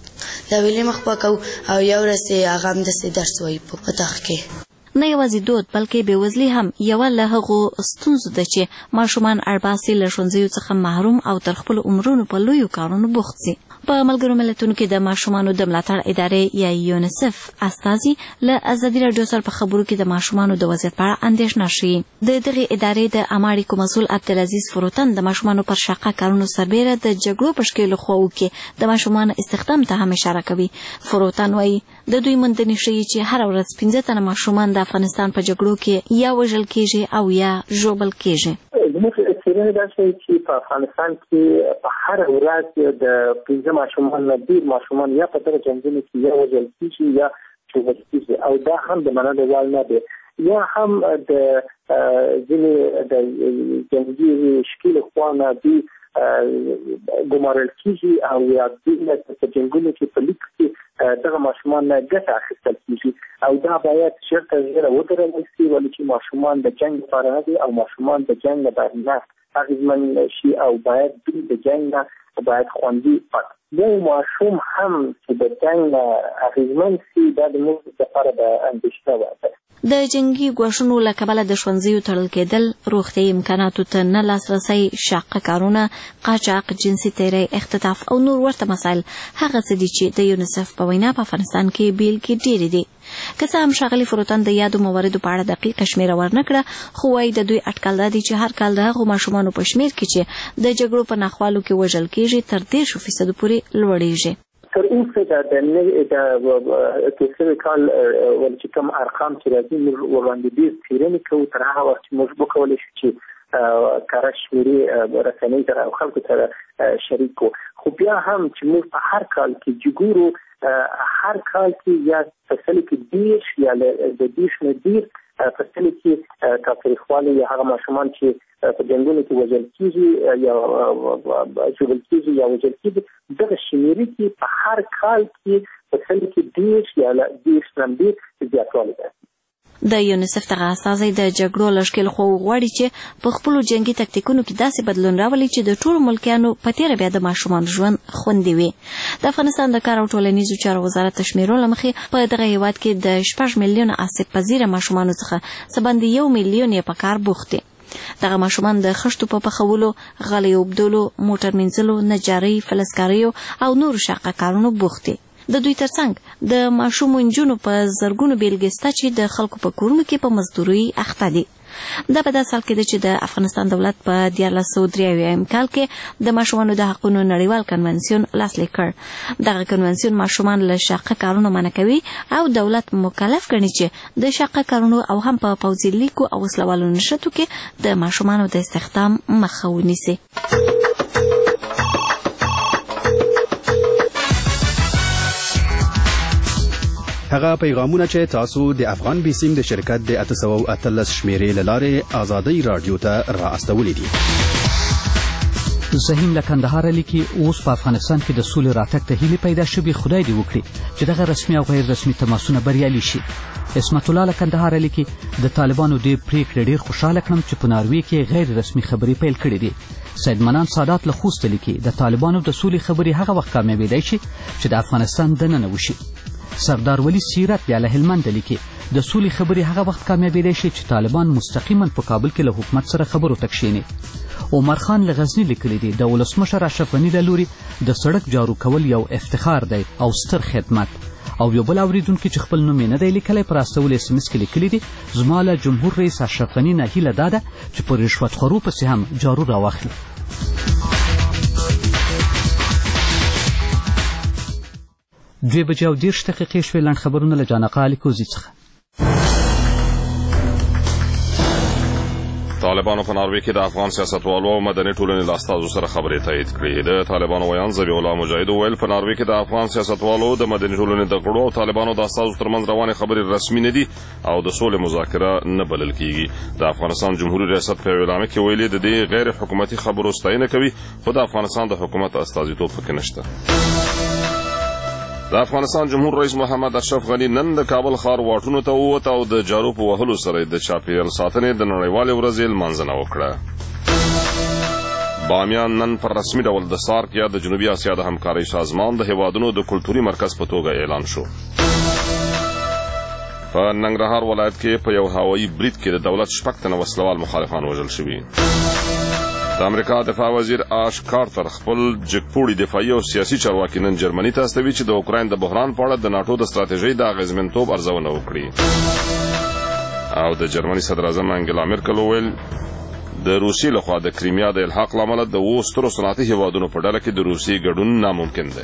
د ویلې مخ پاکوو، او یو ورځ هغه همداسې درس وایي په اتاق کې. نه یوازې دود بلکې بېوزلي هم یوه له هغو ستونزو ده چې ماشومان اړباسي له ښوونځیو څخه محروم او تر خپلو عمرونو په لویو کارونو بوخت سي. په ملګرو ملتونو کې د ماشومانو د ملاتړ ادارې یا یونیسف استازي له ازادي راډیو سره په خبرو کې د ماشومانو د وضعیت په اړه اندېښنه ښیي. د دغې ادارې د عامه اړیکو مسؤل عبدالعزیز فروتن د ماشومانو پر شاقه کارونو سربیره د جګړو په ښکېلو خواو کې د ماشومانو استخدام ته هم اشاره کوي. فروتن وایي د دوی موندنې ښیي چې هره ورځ 15 تنه ماشومان د افغانستان په جګړو کې یا وژل کېږي او یا ژوبل کېږي. زموږ څېړنې دا ښیي چې په افغانستان کې په هره ورځ د 15 ماشومان نه ډېر ماشومان یا په دغه جنګونو کې یا وژل کېږي یا ژوبل کېږي، او دا هم د منلو وړ نه دی. یا هم د ځینې د جنګي شکیلو خوا نه دوی ګمارل کېږي او یا دوی په جنګونو کې په لیک کې دغه ماشومان نه ګټه اخیستل کېږي، او دا باید ژر تر ژره ودرول شي، ولې چې ماشومان د جنګ لپاره نه دي او ماشومان د جنګ نه باید نه اغېزمن شي، او باید دوی د جنګ نه باید خوندي پاتې. یو ماشوم هم چې د جنګ نه اغېزمن شي دا د موږ لپاره د اندېښنې وړ ده. د جنګي ګواښونو له کبله د ښوونځیو تړل کېدل، روغتیايي امکاناتو ته نه لاسرسی، شاقه کارونه، قاچاق، جنسي تیری، اختطاف او نور ورته مسایل هغه څه دي چې د یونیسف په وینا په افغانستان کې بیلګې ډېرې دي. که څه هم ښاغلي فروتن د یادو مواردو په اړه دقیقه شمېره ورنه کړه، خو وایي د دوی اټکل دا دی چې هر کال د هغو ماشومانو په شمېر کې چې د جګړو په ناخوالو کې وژل کېږي تر 30% پورې لوړېږي. تر اوسه د تېر کال چې کوم ارقام چې راځي موږ وړاندې ډېر څېړنې کوو، تر هغه وخت چې موږ وکولی شو چې کره شمېرې رسنۍ سره او خلکو سره شریک کړو. خو بیا هم چې موږ په هر کال کې جګورو، هر کال کې یا فصل کې 20 یا د 20 نه ډېر فصل کې تاوتریخوالی یا هغه ماشومان چې په جنګونو کې وژل کېږي یا ژوبل کېږي یا وژل کېږي، دغه شمېرې کې په هر کال کې فصل کې 20 یا 20 نه ډېر زیاتوالی دی. د یونیسف دغه استازی د جګړو له ښکېلو خواو غواړي چې په خپلو جنګي تکتیکونو کې داسې بدلون راولي چې د ټولو ملکیانو په تېره بیا د ماشومانو ژوند خوندي وي. د افغانستان د کار او ټولنیزو چارو وزارت د شمېرو له مخې په دغه هېواد کې د 6 میلیونه آسیب پذیره ماشومانو څخه څه باندې 1 میلیون یې په کار بوخت دي. دغه ماشومان د خښتو په پخولو، غالۍ اوبدلو، موټر مینځلو، نجارۍ، فلزکاریو او نورو شاقه کارونو بوخت دي. د دوی ترڅنګ د ماشومو نجونو په زرګونو بیلګې شته چې د خلکو په کورونو کې په مزدورۍ اخته دي. دا په داسې حال کې ده چې د افغانستان دولت په 1993 کال کې د ماشومانو د حقونو نړیوال کنونسیون لاسلیک کړ. دغه کنونسیون ماشومان له شاقه کارونو منع کوي او دولت مکلف ګڼي چې د شاقه کارونو او هم په پوځي لیکو او وسلوالو نښتو کې د ماشومانو د استخدام مخه ونیسي. هغه پیغامونه چې تاسو د افغان بیسیم د شرکت د 813 شمیرې له لارې ازادي رادیو ته را استولې دي. زهیم له کندهار لیکي اوس په افغانستان کې د سولې راتګ ته هیلې پیدا شوې، خدای دې وکړي چې دغه رسمي او غیر رسمي تماسونه بریالي شي. اسمت الله له کندهار لیکي د طالبانو د پریکړې ډېر خوشاله کړم چې په ناروې کې غیر رسمي خبرې پیل کړې دي. سید منان سادات له خوست لیکي د طالبانو د سولې خبرې هغه وخت کامیابېدی شي چې د افغانستان دننه وشي. سردار ولی سیرت بیا له هلمند لیکي د سولې خبرې هغه وخت کامیابېدی شي چې طالبان مستقیما په کابل کې له حکومت سره خبرو ته کښېني. عمر خان له غزني لیکلی دی د ولسمشر اشرف غني له لوري د سړک جارو کول یو افتخار دی او ستر خدمت. او یو بل اوریدونکي چې خپل نوم یې نه دی لیکلی په راستول SMS کې لیکلی دی زما له جمهور رئیس اشرف غني نه هیله دا ده چې په رشوتخورو پسې هم جارو راواخلي. 2:30 شوې لنډ خبرونه له جانقه الیکوزي څخه. طالبانو په ناروې کې د افغان سیاستوالو او مدني ټولنې له استازو سره خبرې تایید کړې. د طالبانو ویان ذبیح الله مجاهد وویل په ناروې کې د افغان سیاستوالو د مدني ټولنې د غړو او طالبانو د استازو ترمنځ روانې خبرې رسمي نه دي او د سولې مذاکره نه بلل کیږي. د افغانستان جمهوریت ریاست په اعلامیه کې ویلي د دې غیر حکومتي خبرو ستاینه کوي خو د افغانستان د حکومت استازیتوب پکې نشته. د افغانستان جمهور رئیس محمد اشرف غني نن د کابل ښار واټونو ته ووت او د جارو په وهلو سره د چاپیریال ساتنې د نړیوالې ورځې لمانځنه وکړه. بامیان نن پر رسمي ډول د سارک یا د جنوبي اسیا د همکارۍ سازمان د هیوادونو د کلتوري مرکز په توګه اعلان شو. په ننګرهار ولایت کې په یو هوایي برید کې د دولت 6 تنه وسلوال مخالفان وژل شوي. د امریکا دفاع وزیر آش کارتر خپل جګپوړي دفاعي او سیاسي چارواکي نن جرمني ته استوي چې د اوکراین د بحران په اړه د ناټو د ستراتیژۍ د اغیزمنتوب ارزونه وکړي. او د جرمني صدر اعظم انګلا میرکل وویل د روسیې لخوا د کریمیا د الحاق له امله د 2 سترو صنعتي هیوادونو په ډله کې د روسیې ګډون ناممکن دی.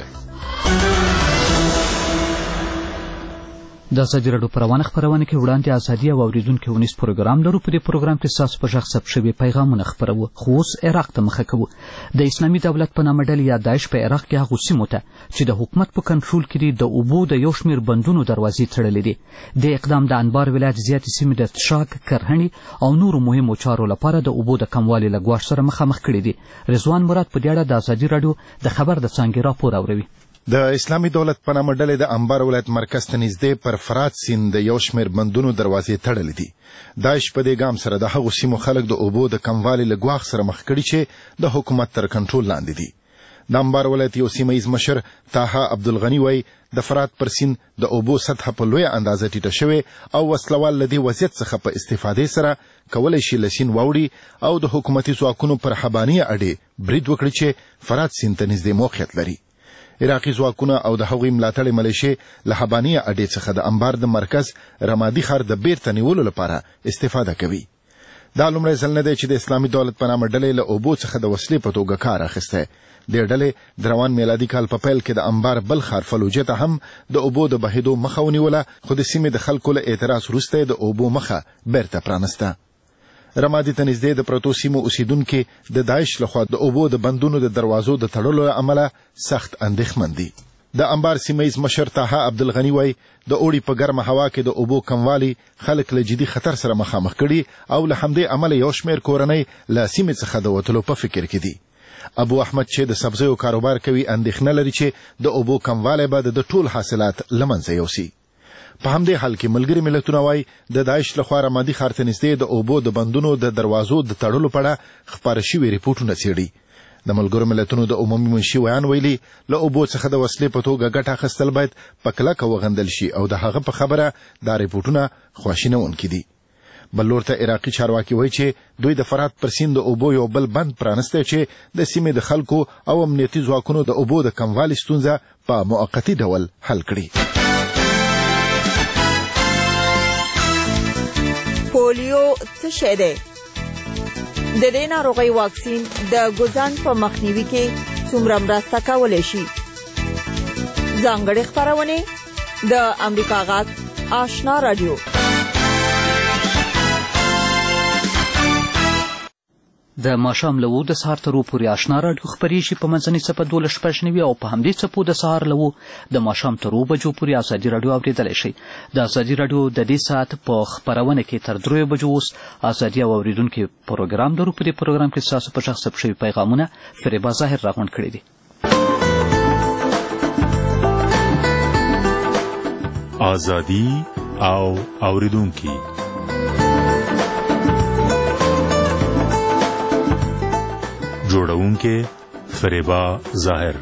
د ازادي راډیو په روانه خپرونه کې وړاندې ازادي او اوریدونکو ونیس پروګرام لرو. په دې پروګرام کې ستاسو په غږ ثبت شوي پیغامونه خپروو. خو اوس عراق ته مخه کوو. د اسلامي دولت په نامه ډلې یا داعش په عراق کې هغو سیمو ته چې د حکومت په کنټرول کې دي د اوبو د یو شمېر بندونو دروازې تړلې دي. د اقدام د انبار ولایت زیاتې سیمې د څښاک، کرهڼې او نورو مهمو چارو لپاره د اوبو د کموالي له ګواښ سره مخامخ کړي دي. رضوان مراد په دې اړه د ازادي راډیو د خبر د څانګې راپور اوري. د اسلامي دولت په نامه ډلې د انبار ولایت مرکز ته نږدې پر فرات سیند د یو شمېر بندونو دروازې تړلې دي. داعش په دې ګام سره د هغو سیمو خلک د اوبو د کموالي له ګواښ سره مخ کړي چې د حکومت تر کنټرول لاندې دي. د انبار ولایت یو سیمه ییز مشر طه عبدالغني وایي د فرات پر سیند د اوبو سطحه په لویه اندازه ټیټه شوې او وسلوال له دې وضعیت څخه په استفادې سره کولی شي له سیند واوړي او د حکومتي ځواکونو پر حبانیه اډې برید وکړي چې فرات سیند ته نږدې موقعیت لري. عراقي ځواکونه او د هغوی ملاتړې ملیشې له حبانیه اډې څخه د انبار د مرکز رمادي ښار د بیرته نیولو لپاره استفاده کوي. دا لومړی ځل نه دی چې د اسلامي دولت په نامه ډلې له اوبو څخه د وسلې په توګه کار اخیستی. دې ډلې د روان میلادي کال په پیل کې د انبار بل ښار فلوجې ته هم د اوبو د بهېدو مخه ونیوله خو د سیمې د خلکو له اعتراض وروسته د اوبو مخه بیرته پرانسته. رمادي ته نږدې د پرتو سیمو اوسیدونکي د داعش لخوا د اوبو د بندونو د دروازو د تړلو له امله سخت اندېښمن دي. د انبار سیمه ییز مشر طه عبدالغني وایي د اوړي په ګرمه هوا کې د اوبو کموالي خلک له جدي خطر سره مخامخ کړي او له همدې امله یو شمېر کورنۍ له سیمې څخه د وتلو په فکر کې دي. ابو احمد چې د سبزیو کاروبار کوي اندېښنه لري چې د اوبو کموالی به د ټول حاصلات له منځه یوسي. په همدې حال کې ملګري ملتونه وایي د داعش لخوا رمادي ښار ته نږدې د اوبو د بندونو د دروازو د تړلو په اړه خپاره شوي ریپورټونه څېړي. د ملګرو ملتونو د عمومي منشي ویان ویلي له اوبو څخه د وسلې په توګه ګټه اخیستل باید په کلکه وغندل شي او د هغه په خبره دا ریپورټونه خواشینونکي دي. بل لور ته عراقي چارواکي وایي چې دوی د فرات پر سیند د اوبو یو بل بند پرانستی چې د سیمې د خلکو او امنیتي ځواکونو د اوبو د کموالي ستونزه په موقتي ډول حل کړي. پولیو څه شی دی؟ د دې ناروغۍ واکسین د ګوزن په مخنیوي کې څومره مرسته کولی شي؟ ځانګړې خپرونې د امریکا غږ آشنا رادیو. د ماښام له 2 د سهار تر 2 پورې آشنا راډیو خپرېږي په منځنۍ څپه 12:30 او په همدې څپو د سهار له 2 د ماښام تر 2 بجو پورې ازادي راډیو اورېدلی شئ. د ازادي راډیو د دې ساعت په خپرونه کې تر 3 بجو اوس ازادي او اوریدونکي پروګرام لرو. په دې پروګرام کې ستاسو په غږ ثبت شوي پیغامونه فریبا ظاهر راغونډ کړي دي. ازادي او اوریدونکي جوړونکې فریبا ظاهر.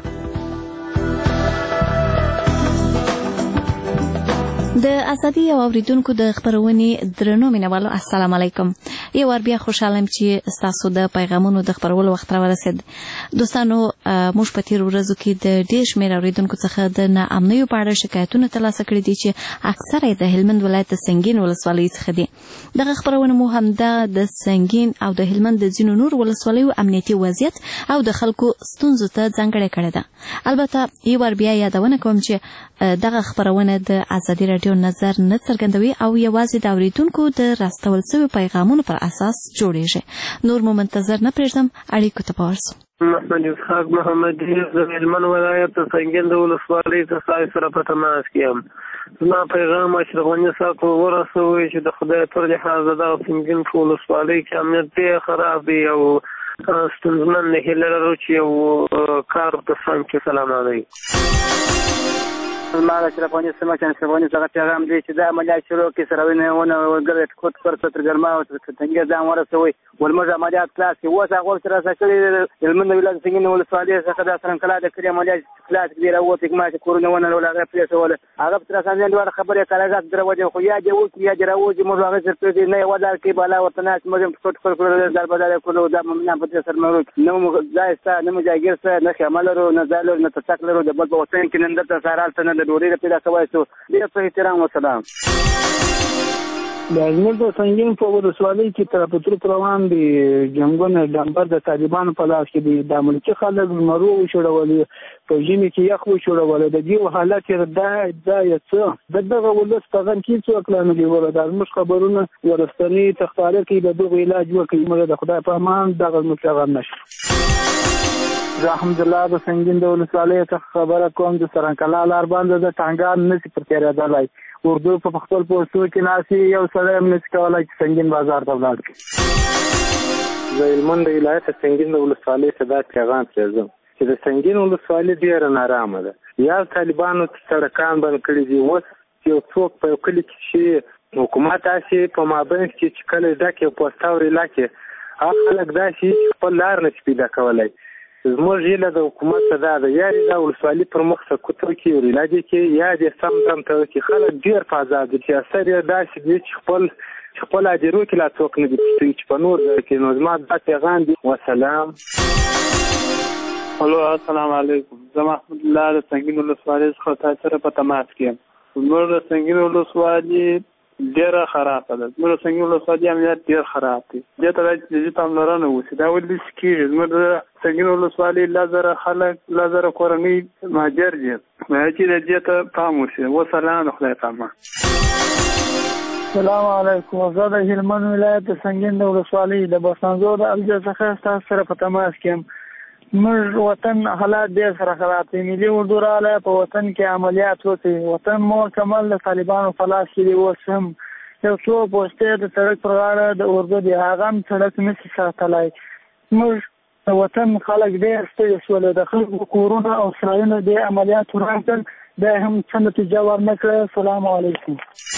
د ازادي او اوریدونکو د خبرونې درنو مینوالو السلام علیکم. یو ور بیا خوشحالم چې تاسو د پیغامونو د خبرولو وخت راورسید. دوستانو موږ په تیر ورځو کې د ډیر شمېر اوریدونکو څخه د ناامنیو په اړه شکایتونه ترلاسه کړي دي چې اکثره د هلمند ولایت د سنګین ولسوالۍ څخه دي. دغه خبرونه مو هم د سنګین او د هلمند د ځینو نور ولسوالیو امنیتي وضعیت او د خلکو ستونزو ته ځانګړې کړې ده. البته یو ور بیا یادونه کوم چې دغه خبرونه د ازادي راډیو نظر نه څرګندوي او یوازې د اوریدونکو د راستول شویو پیغامونو پر اساس جوړیږي. نور مو منتظر نه پرېږدم، اړیکو ته ورسو. محمد اسحاق محمدي د هلمند ولایت د سنګین د ولسوالۍ څخه سره په تماس کې یم. زما پیغام اشرف غني صاحب ته ورسوي چې د خدای پر لحاظ د سنګین په ولسوالۍ کې امنیت ډېر خراب دی او ستونزمن دی. هیله لرو چې یو کار په سم کې سلام علیکم. ما د اشرف غني سمه چې اشرف غني څخه پیغام دی چې د عملیات شروع کې سروینه ونه ورګل کوټ پر ستر ګرما او څنګه ځان ورسوي ولمر عملیات کلاس کې وسه غوښ تر اساس کړی هلمند ولایت سنګین ولسوالۍ څخه د سرنکلا د کړي عملیات کلاس کې راوته کما چې کورونه ونه ولا پریسول هغه تر اساس نه ډوړ خبره کاغذات دروځي خو یا دی او یا دروځي موږ هغه څه دې نه ودا کې بالا ورته موږ ټوټ کړو در بدل کولو د ممنه په سر مړو نو ځایسته نه مجاګر سره نه خملرو نه زالو نه تڅکلرو د بل په وطن کې نن د سارال ته نه د ډوري پیدا کوي سو ډیر په احترام او سلام. د هلمند د سنګین په ولسوالۍ کې تر پترو روان دي جنګونه ډمبر د طالبانو په لاس کې دي. د ملکي خلک مرو وشړولې په ژمي کې یخ وشړولې. د دې حالت دا څه دغه ولس په غن کې څوک نه دی ولر موږ خبرونه ورستنی تختاره کې د دغه علاج وکړي. موږ د خدای په امان دغه مشغل نشو. زه الحمدلله د سنګین د ولسوالۍ څخه خبره کوم. د سرنکلا لار باندې د ټانګان نشي پر تېرېدلی. اردو په خپل پوسټو کې ناسي یو سړی هم نشي کولی چې سنګین بازار ته ولاړ کړي. د هلمند د ولایت سنګین د ولسوالۍ څخه دا پیغام پرېږدم چې د سنګین ولسوالۍ ډېره نارامه ده. یا طالبانو سړکان بند کړي دي. اوس یو څوک په یو کلي کې چې حکومت داسې په مابین کې چې کله ډک یو پوسټ او ریلا کې هغه خلک داسې خپل لار نشي پیدا کولی. زموږ هیله د حکومت ته دا ده یا د ولسوالۍ پر مخ سکوت وکړي ورېلا دې کې یا دې سم دم ته وکړي. خلک ډېر په ازاد دي چې اثر یې داسې دی چې خپل اجرو کې لا څوک نه دي پوښتي چې په نور ځای کې. نو زما دا پیغام دی. وسلام. الو السلام علیکم. زه محمد الله د سنګین ولسوالۍ څخه تاسو سره په تماس کې یم. زموږ د سنګین ولسوالۍ ډېره خرابه ده. زموږ د سنګین ولسوالۍ امنیت ډېر خراب دی. دې ته باید جدي پاملرنه وشي. دا ولې داسې کېږي؟ زموږ د سنګین ولسوالۍ 1000 خلک 1000 کورنۍ مهاجر دي. باید چې دې ته پام وشي. وسلام. خدای پامان. السلام علیکم. زه د هلمند ولایت د سنګین د ولسوالۍ د بسنځو د الجا څخه تاسو سره په تماس کې یم. موږ وطن حالات ډېر سره خراب دي. ملي اردو راغلی په وطن کې عملیات وکړي. وطن مو کمل د طالبانو په لاس کې دی. اوس هم یو څو پوسټې د سړک پر غاړه د اردو دی هغه هم سړک نشي ساتلی. موږ د وطن خلک ډېر ستړي شول. د خلکو کورونه او سرایونه د عملیات ورکړل. بیا هم څه نتیجه ورنکړه. السلام علیکم.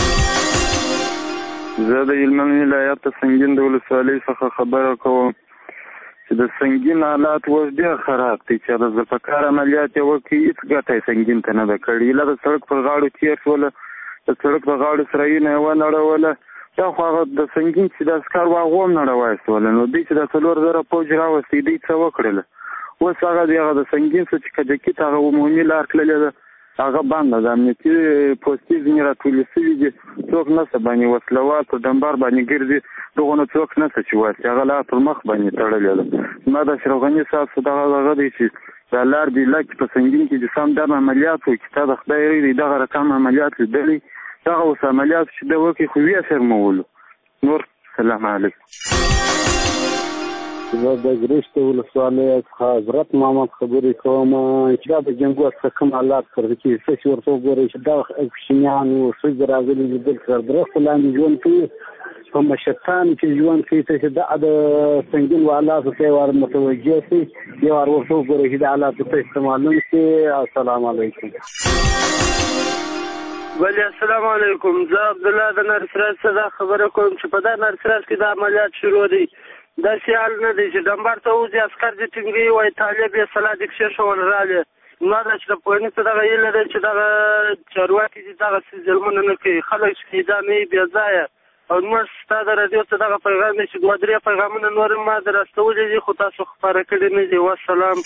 زه د هلمند ولایت د سنګین د ولسوالۍ څخه خبره کوم چې د سنګین حالات اوس ډېر خراب دي. چې د ذوالفقار عملیات یې وکړي هېڅ ګټه یې سنګین ته نه ده کړې. لا د سړک پر غاړو تېر شوله. د سړک پر غاړو سرایونه یې ونړوله. یا خو هغه د سنګین چې د عسکر واغو هم نړوایستوله. نو دوی چې د 4000 پوځ راوستي دوی څه وکړله؟ اوس هغه د سنګین څه چې کجکي ته هغه عمومي لار تللې ده هغه بنده ده. امنیتي پوستې ځینې راټولې شوي دي. څوک نشته باندې وسلوال پر ډمبر باندې ګرځي. دغه نه څوک نشته چې واسي. هغه لار پر مخ باندې تړلې ده. زما د اشرف غني صاحب څه دغه دی چې دا لار دی لکه په سنګین کې چې سم دغه عملیات وکړي. تا د خدای ري دغه رقم عملیات لیدلی. دغه اوس عملیات چې ده وکړي خو ویې سر مولو. نور سلام علیکم. زه د ګرشت ولسوالۍ څخه حضرت محمد خبرې کوم چې دا د جنګو څخه کوم حالات سره کې څه چې ورته وګورئ چې دا کوچنیانو ښځې راغلي دي دلته سره درخته لاندې ژوند کوي په مشرتانو کې ژوند کوي چې دا د سنګین حالاتو ته ور متوجه شي یو ور ورته وګورئ چې د حالاتو ته استعمالون شي. السلام علیکم. ولی السلام علیکم. زه عبدالله د نرسراج څخه خبره کوم چې په دا نرسراج کې د عملیات شروع دي. داسې حال نه دی چې ډمبر ته وځي عسکر دې ټینګوي وایي طالب یې سلا دې کښېښول رالې ما دا چې د پوهنې ته دغه هیله ده چې دغه چارواکي دې دغسې ظلمونه نه کوي خلک چې دا نه وي بې ځایه او موږ ستا د راډیو ته دغه پیغام دی چې 2-3 پیغامونه نور ما در استولي دي خو تاسو خپاره کړي نه دي والسلام.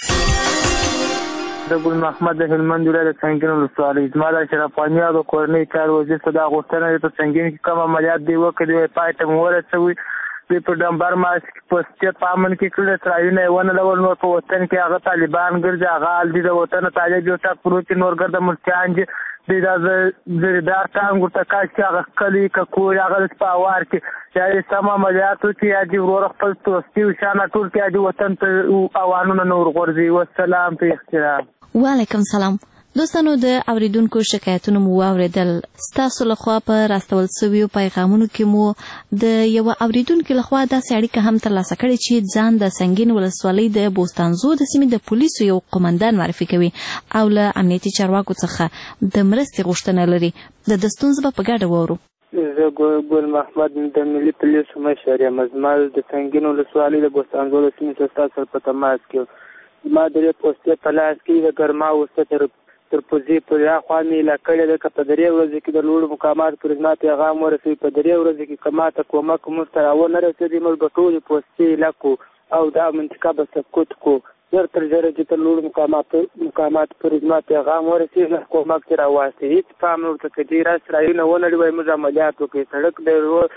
د ګل محمد د هلمند ولایت سنګین ولسوالۍ زما د اشرف غني او د کورنۍ چار وزیر ته دا غوښتنه ده په سنګین کې کوم عملیات دی وکړي وای پای ته مو ورسوي دوی په ډمبر مارچ په سټیټ په امن کې کړل اسرائیلونه یې ونه لول نور په وطن کې هغه طالبان ګرځي هغه حال دي د وطن طالب یو ټاک پرو چې نور ګرده ملکیان دي دا زریدار ټانګ ورته کاش چې هغه کلی ککور هغه په اوار کې یا سم عملیاتو چې یا دي ورور خپل توستي او شانه ټول کې دي وطن ته اوانونه نور غورځي والسلام په احترام. وعلیکم سلام. دوستانو د اوریدونکو شکایتونه مو واوریدل. ستاسو لخوا په راستول شویو پیغامونو کې مو د یو اوریدونکو لخوا داسې اړیکه هم ترلاسه کړې چې ځان د سنګین ولسوالۍ د بوستانزو د سیمې د پولیسو یو قومندان معرفي کوي او له امنیتي چارواکو څخه د مرستې غوښتنه لري. د ستونزو په ګډه وورو. زه ګل محمد د ملي پولیسو مشر یم. زما د سنګین ولسوالۍ د بوستانزو د سیمې څخه تاسو په تماس کې ما د پوسټ په لاس کې د ګرما وسته تر پوزي پر اخوا مې لا کړې ده که په 3 ورځې کې د لوړو مقامات پر زما پیغام ورسوي په 3 ورځې کې کماته کومک موږ ته راونه رسېدي موږ به ټولې پوستې لکو او دا منطقه به سکوت کو زر تر زره چې تر لوړو مقامات پر زما پیغام ورسېږي کومک چې راواستي هېڅ پام ورته کړي را اسرائیلونه ونړي وایي موږ عملیات وکړي سړک د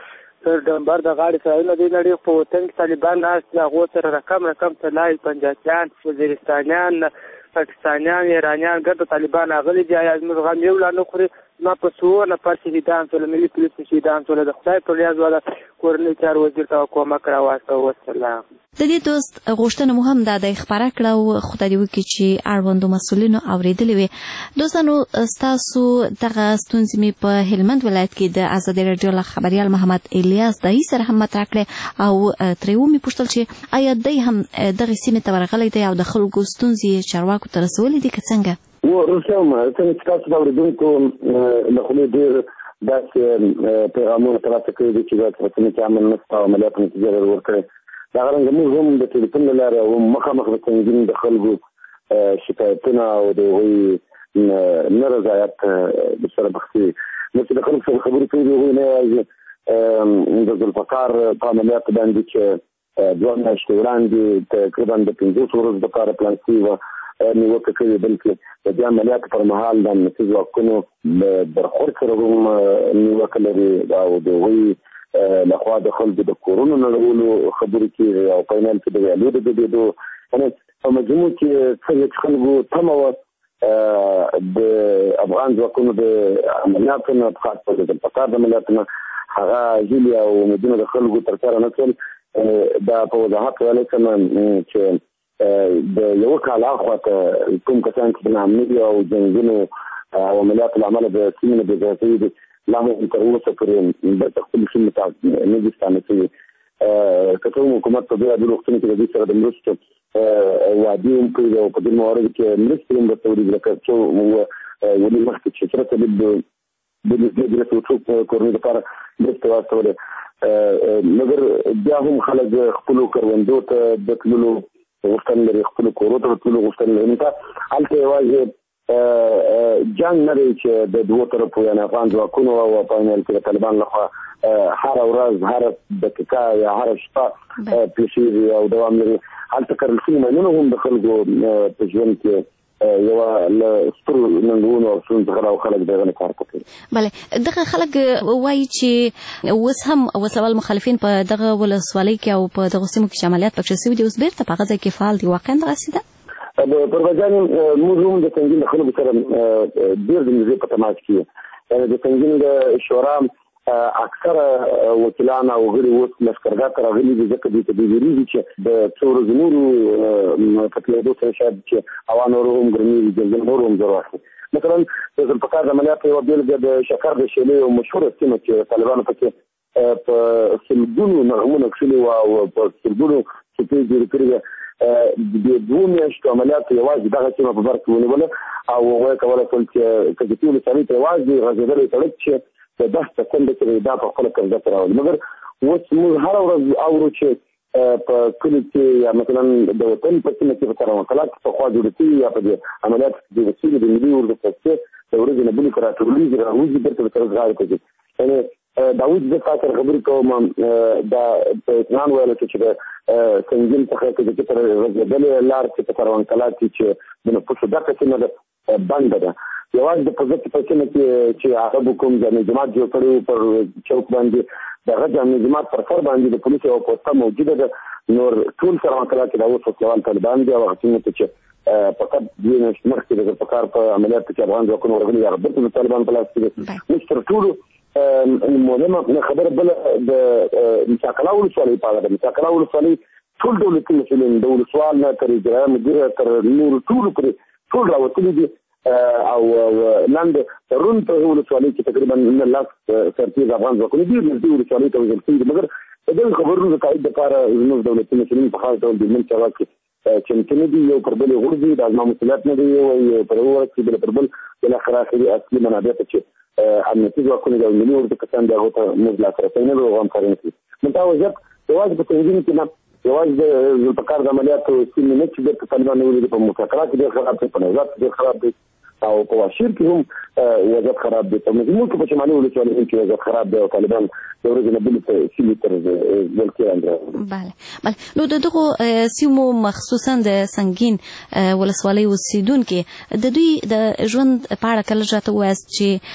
تر ډمبر د غاړې اسرائیلونه دې نړۍ په وطن کې طالبان ناست دي هغو سره رقم طلایي پنجابیان وزیرستانیان پاکستانیان ایرانیان ګرده طالبان راغلي دي ایا زموږ غم یو لا نه خوري زما په 100 نفر شهیدان شول ملي پولیس شهیدان شول د خدای په ریاض والا کورنۍ چار وزیر ته کومک راواسته والسلام. د دې دوست غوښتنه مهم ده د خبره کړه او خدای دې وکړي چې اړوندو مسؤلینو اوریدلې وي. دوستانو ستاسو دغه ستونزې مې په هلمند ولایت کې د ازادي راډیو له خبريال محمد الیاس دای سره هم مطرح کړې او ترې ومې پوښتل چې آیا دای هم دغه سیمې ته ورغلی دی او د خلکو ستونزې چارواکو ته رسولې دي که څنګه؟ ورسوم څنګه چې تاسو د اوریدونکو له خولې ډېر داسې پیغامونه ترلاسه کړي دي چې د رسنۍ کې امن نشته او عملیاتو نتیجه ورکړې دا غرنګ موږ هم د ټلیفون له لارې او مخامخ د سنګین د خلکو شکایتونه او د هغوی نه رضایت سره بخښي نو چې د خلکو سره خبرې کوي د هغوی نه یوازې د ذوالفقار په عملیاتو باندې چې 2 میاشتې وړاندې تقریبا د 50 ورځو دپاره پلان شوي وه نیوکه کوي بلکې د دې عملیاتو پر مهال د امنیتي ځواکونو برخورد سره هم نیوکه لري او د هغوی لخوا د خلکو د کورونو نړولو خبرې کېږي او په عین کې د ویالو د ډوبېدو یعنې په مجموع کې څنګه چې خلکو تمه وه د افغان ځواکونو د عملیاتو نه خاص په ذوالفقار د عملیاتو نه هغه هیلې او امیدونه د خلکو تر سره نه شول. دا په وضاحت ویلی شم چې د یو کال اخواته کوم کسان چې د ناامنۍ او جنګونو او عملیاتو له امله د سیمې نه بېځایه شوي دي لا هم تر اوسه پورې بېرته خپلو سیمو ته نه دي ستانه شوي. که څه هم حکومت په بېلابېلو وختونو کې د دوی سره د مرستو وعدې هم کوي او په دې مواردو کې مرستې هم درته ولیږي لکه څو ولي مخکې چې سره طبیب د مرستو څو کورنیو لپاره مرستې واستولې مګر بیا هم خلک خپلو کروندو ته د تللو غوښتنه لري خپلو کورو ته د تللو غوښتنه لري هلته یوازې جنګ نه دی چې د دوو طرفو یعنې افغان ځواکونو او په عین کې د طالبان لخوا هره ورځ هره دقیقه یا هره شپه پیښیږي او دوام لري هلته کرل شوي ماینونه هم د خلکو په ژوند کې یوه له سترو ننګونو او ستونزو څخه او خلک دغه نه کار کوي. بله دغه خلک وایي چې اوس هم وسله مخالفین په دغه ولسوالۍ کې او په دغو سیمو کې چې عملیات پکښې شوي دي اوس بېرته په هغه ځای کې فعال دي واقعا دغسې ده؟ پربجانې موږ هم د سنګین د خلکو سره ډېر د نږدې په تماس کې یو یعنې د سنګین د شورا اکثره وکیلان او غړي اوس لښکرګاه ته راغلي دي ځکه دوی ته دوی ویرېږي چې د څو ورځو نورو په تېرېدو سره شاید چې هوا نورو هم ګرمېږي جنګل نورو هم زور واخلي. مثلا د ذوالفقار د عملیاتو یوه بېلګه د شکر د شیلې یو مشهوره سیمه چې طالبانو پکې په سلګونو نغمونه کښلي وه او په سلګونو څپې جوړې کړې وې د 2 میاشتو عملیاتو یوازې دغه سیمه په بر کې ونیوله او هغوی یې کولی شول چې کجکي ولسوالۍ ته یوازې غځېدلی سړک چې په 10 سکنډه کې دا په خپله قبضه ته راولي مګر اوس موږ هره ورځ اورو چې په کلی کې یا مثلا د وطن په سیمه کې په کارونکلات په خوا جوړ شوي یا په عملیات د وسیلې د ملي اردو پوسټ د ورځې نه بلې کراتورلیږي راوځي بیرته د غاړې ته ځي یعنې دا اوس زه تاسو خبرې کوم دا په اطمینان ویل چې د سنګین څخه چې د تر رسېدلې لار چې په کارونکلات کې چې د نفوسو ډکه سیمه ده بنده ده یوازې د پوزت په سیمه کې چې عربو کوم جامع جماعت جوړ کړی پر چوک باندې دغه جامع جماعت پر سر باندې د پولیسو او پوسټه موجوده ده نور ټول کارونکلات د اوس وسلوال طالبان دي او هغه چې فقط دوی مخکې د پکار په عملیات کې افغان ځواکونه ورغلي هغه بیرته د طالبان په لاس کې دي موږ تر ټولو مهمه خبره بله د مساکله ولسوالۍ په اړه ده مساکله ولسوالۍ ټول دولتي مسؤلین د ولسوال نه تر اجرایه مدیره تر نورو ټولو پورې ټول راوتلي دي او لاندې روم په ولسوالۍ کې تقریبا 9 سرتیز افغان ځواکونه دي د ولسوالۍ ته وژل شوي دي مګر د دې خبرونو د تایید لپاره زموږ دولتي مسؤلین په خاص ډول د منځ چارواکي چمتو دي یو پر بل غورځي د ازما مسؤلیت نه دی یو پر ورته بل پر بل بل اخر اصلي منابع چې امنیتي ځواکونه د ملي اردو کسان دغه ته موږ لا سره نه وو هم کارونه کوي متوجه یوازې په تنظیم کې نه یوازې د ذوالفقار د عملیاتو سیمې نه چې د طالبانو ولې په مذاکرات کې خراب دي په نظر کې خراب دي او په واشیر کې هم وضعیت خراب دي په مجموع کې په شمالي ولسوالۍ کې وضعیت خراب دی او طالبان د ورځې نه بلې ته سیمې تر ځل کې بله نو دغه سیمو مخصوصا د سنگین ولسوالۍ اوسیدونکو د دوی د ژوند په اړه کله راته وایست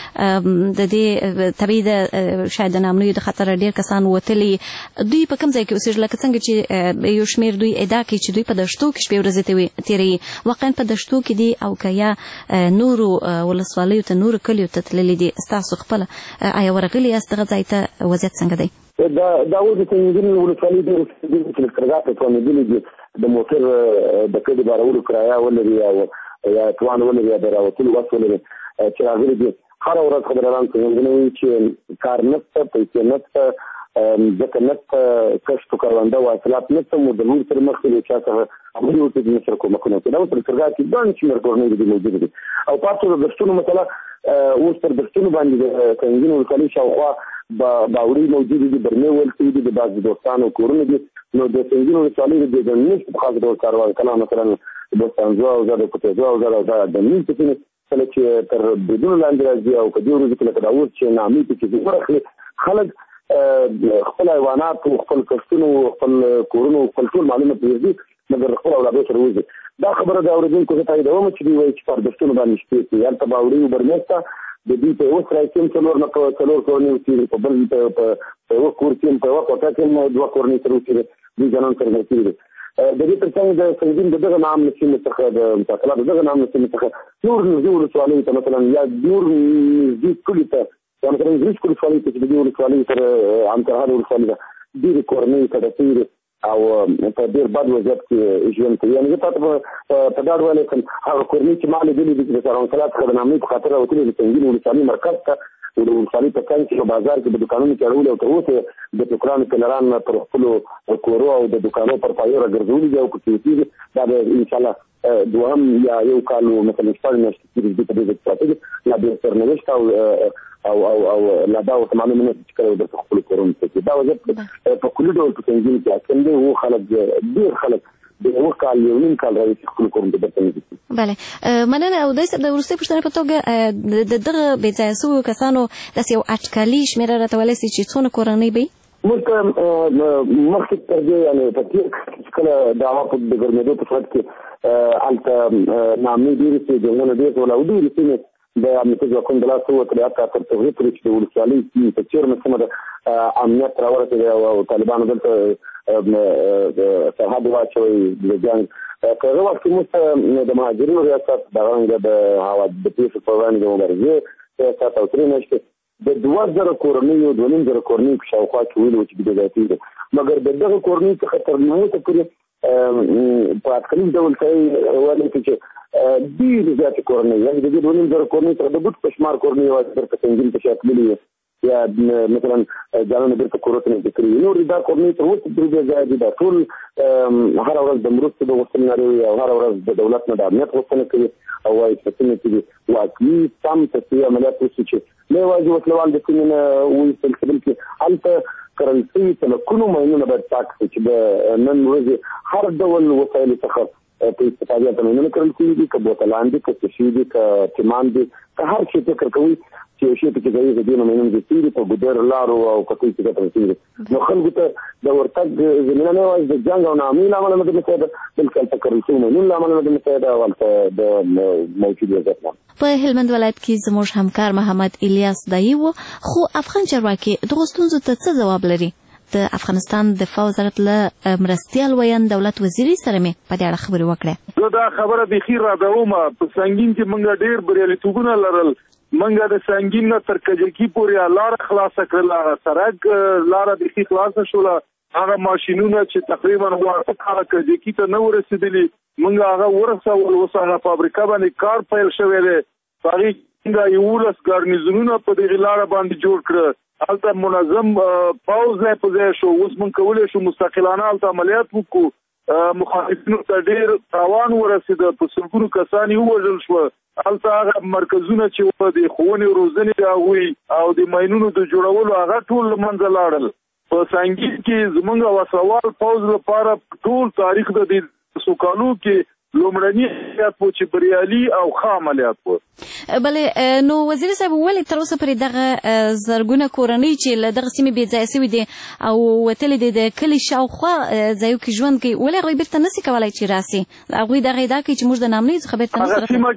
چې د دې طبیعي د شاید د نامنوي د خطر ډیر کسان وتلي دوی په کوم ځای کې اوسېږي لکه څنګه چې یو شمېر دوی ادعا کوي چې دوی په دشتو کې شپې ورځې تېروي واقعا په دشتو کې دي او که یا نورو ولسوالیو ته نورو کلیو ته تللي دي ستاسو خپله آیا ورغلي یاست دغه ځای ته وضعیت څنګه دی دا اوس د سنګین ولسوالۍ د اوسېدونکو چې لښکرګاه ته توانېدلي دي د موټر د کډې بارولو کرایه ولري او یا توان ولري یا د راوتلو وس ولري چې راغلي دي هره ورځ خبرالان څنګه وي چې کار نشته پیسې نشته ځکه نشته کشف کرونده واصلات نشته مو د موږ سره مخ کې چا څنګه امر وکړي د مصر کومکونه دا اوس لښکرګاه کې ځان چې مرګورنې دي موجود دي او پاتې د دښتونو مثلا اوس تر دښتونو باندې د سنګین ولسوالۍ شاوخوا باوري موجود دي برمه ولسي دي د بعض دوستانو کورونه دي نو د سنګین ولسوالۍ د نشته په خاص ډول کاروان کلام مثلا بوستانزو او زړه کوټزو او زړه د نیم څخه کله چې تر بدون لاندې راځي او کدي ورځ کله دا اوس چې نامي کې ورخلي خلک خپل حیوانات او خپل کښتونو خپل کورونو خپل ټول معلومات پرېږدي مګر خپل اولادو سره وځي دا خبره د اوریدونکو ته تایید ومه چې دوی وایي چې پر دښتونو باندې شپې کې هلته باوري وبرمسته د دې په اوس راځي څلور نه په څلور کورنۍ چې په بل په یو کور کې په یو کوټه کې دوه کورنۍ سره وځي دوی ځانان سره وځي د دې ترڅنګ د سنګین دغه نام نشي څخه د متکلم دغه نام نشي څخه نور نزول ولسوالۍ ته مثلا یا نور نزدیک کلی ته یا مثلا نزدیک ولسوالۍ ته چې د ولسوالۍ سره همکاري ولسوالۍ ده ډېر کورنۍ ته او په ډېر بد وضعیت کې ژوند کوي یعنې زه تاسو په ډاډ ویلی کوم هغه کورنۍ چې ما لیدلي دي چې د کارونکلات څخه د نامنۍ په خاطر راوتلي د سنګین ولسوالۍ مرکز ته د ولسوالۍ په څنګ کې په بازار کې د دوکانونو کې اړولي او تر اوسه د ټوکرانو کلران پر خپلو کورو او د دوکانو پر پایو راګرځولي دي او په کې دا به انشاءالله دوهم یا یو کال مثلا شپږ میاشتې کېږي په دې کې لا به سرنوشت او لا دا ورته معلومه نه چې کله د خپل کورونو کې دا وضعیت په کلي ډول په سنګین کې اصل دی و خلک ډېر خلک د یو کال یو نیم کال راځي خپل کورونو ته درته بله مننه او د وروستۍ پوښتنې په توګه د دغه بې ځایه شویو کسانو داسې یو اټکلي شمېره راته ویلی سي چې څونه کورنۍ به موږ مخکې تر دې یعنې په کې کله د هوا په د ګرمېدو په صورت کې هلته نامې ډېرې سوې جنګونه ډېر شول او ډېرې سیمې د امنیتي ځواکونو د لاسه ووتلې حتی تر هغې پورې چې د ولسوالۍ په څېرمه سیمه د امنیت راورسېدی او طالبانو دلته سرحد واچوی د جنګ په هغه وخت کې موږ ته د مهاجرینو ریاست دغه رنګه د پیښو په وړاندې د مبارزې ریاست او درې میاشتې د 2000 کورنیو 2500 کورنیو په شاوخوا کې ویلي وو چې بېځایه دي مګر د دغه کورنیو څخه تر نهایته پورې په اټکلیز ډول ته یې ویلي چې ډېرې زیاتې کورنۍ یعنې د دې 2500 کورنۍ څخه د ګوټ په شمار کورنۍ یوازې درته سنګین په شا تللي وي یا مثلا ځانونه بیرته کورو ته نږدې کړي نور دا کورنۍ تر اوسه پورې ډېر ځای دي دا ټول هره ورځ د مرستو د غوښتنې لري او هره ورځ د دولت نه د امنیت غوښتنه کوي او وایي چې سیمې کې دي واقعي سم تصفیې عملیات وشي چې نه یوازې وسلوال د سیمې نه وایستل کېدل چې هلته کرل شوي سلکونو ماینونه باید پاک شي چې د نن ورځې هر ډول وسایلو څخه په استفادې ته ماینونه کرل شوي دي، که بوتلان دي، که شیشې دي، که تیمان دي، که هر شي فکر کوي چې یو شی پکې ځایي د دې نه ماینونه دي شوي دي په ګودر لارو او کټوۍ کې ګټل شوي دي. نو خلکو ته د ورتګ زمینه نه یوازې د جنګ او ناامنۍ له امله نه ده مساعده، بلکې هلته کرل شوي ماینونو له امله نه ده مساعده او هلته د موجود وضعیت نه. په هلمند ولایت کې زموږ همکار محمد الیاس دایی و، خو افغان چارواکي دغو ستونزو ته څه ځواب لري؟ د افغانستان دفاع وزارت له مرستیال ویان دولت وزیري سره مې په دې اړه خبرې وکړې. زه دا خبره بیخي رادوم، په سنګین کې موږ ډېر بریالیتوبونه لرل. موږ د سنګین نه تر کجکي پورې لاره خلاصه کړله، سړک لاره بیخي خلاصه شوله. هغه ماشینونه چې تقریبا هغه کجکي ته نه ورسېدلي موږ هغه ورسول. اوس هغه فابریکه باندې کار پیل شوی دی. په هغې کې 11 ګارنیزونونه په دغې لاره باندې جوړ کړه. هلته منظم پوځ ځای په ځای شو. اوس موږ کولی شو مستقلانه هلته عملیات وکړو. مخالفینو ته ډېر تاوان ورسېده، په سلګونو کسان یې ووژل شوه. هلته هغه مرکزونه چې وو د ښوونې روزنې د هغوی او د ماینونو د جوړولو هغه ټول له منځه لاړل. په سنګین کې زموږ وسوال پوځ لپاره ټول تاریخ د دې څو کالو کې لومړني عملیات وو چې بریالي او ښه عملیات وو. بلې نو وزیر صاحب ولې تر اوسه پورې دغه زرګونه کورنۍ چې له دغه سیمې بې ځایه سوي دي او وتلي دي د کلي شاوخوا ځایو کې ژوند کوي، ولې هغوی بیرته نسي کولی چې راسي؟ هغوی دغه ادعا کوي چې موږ د ناامنۍ څخه بیرته هغه سیمه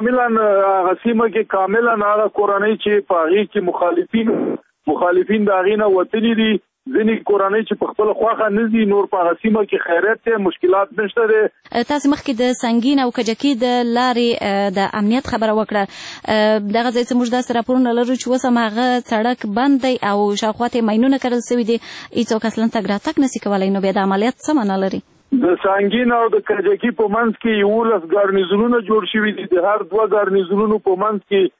کې کاملا هغه کورنۍ چې په هغې کې مخالفین د هغې نه وتلي دي. ځینې کورنۍ چې په خپله خوښه نه ځي، نور په هغه سیمه کې خیریت دی، مشکلات نشته دی. تاسې مخکې د سنګین او کجکي د لارې د امنیت خبره وکړه. دغه ځای څه موږ داسې راپورونه لرو چې اوس هم هغه سړک بند دی او شاوخوا ته یې ماینونه کرل سوي دي، هېڅوک اصلا تګ راتګ نسي کولی. نو بیا د عملیات څه معنا لري؟ د سنګین او د کجکي په منځ کې 11 ګارنیزونونه جوړ شوي دي. د هر 2 ګارنیزونونو په منځ کې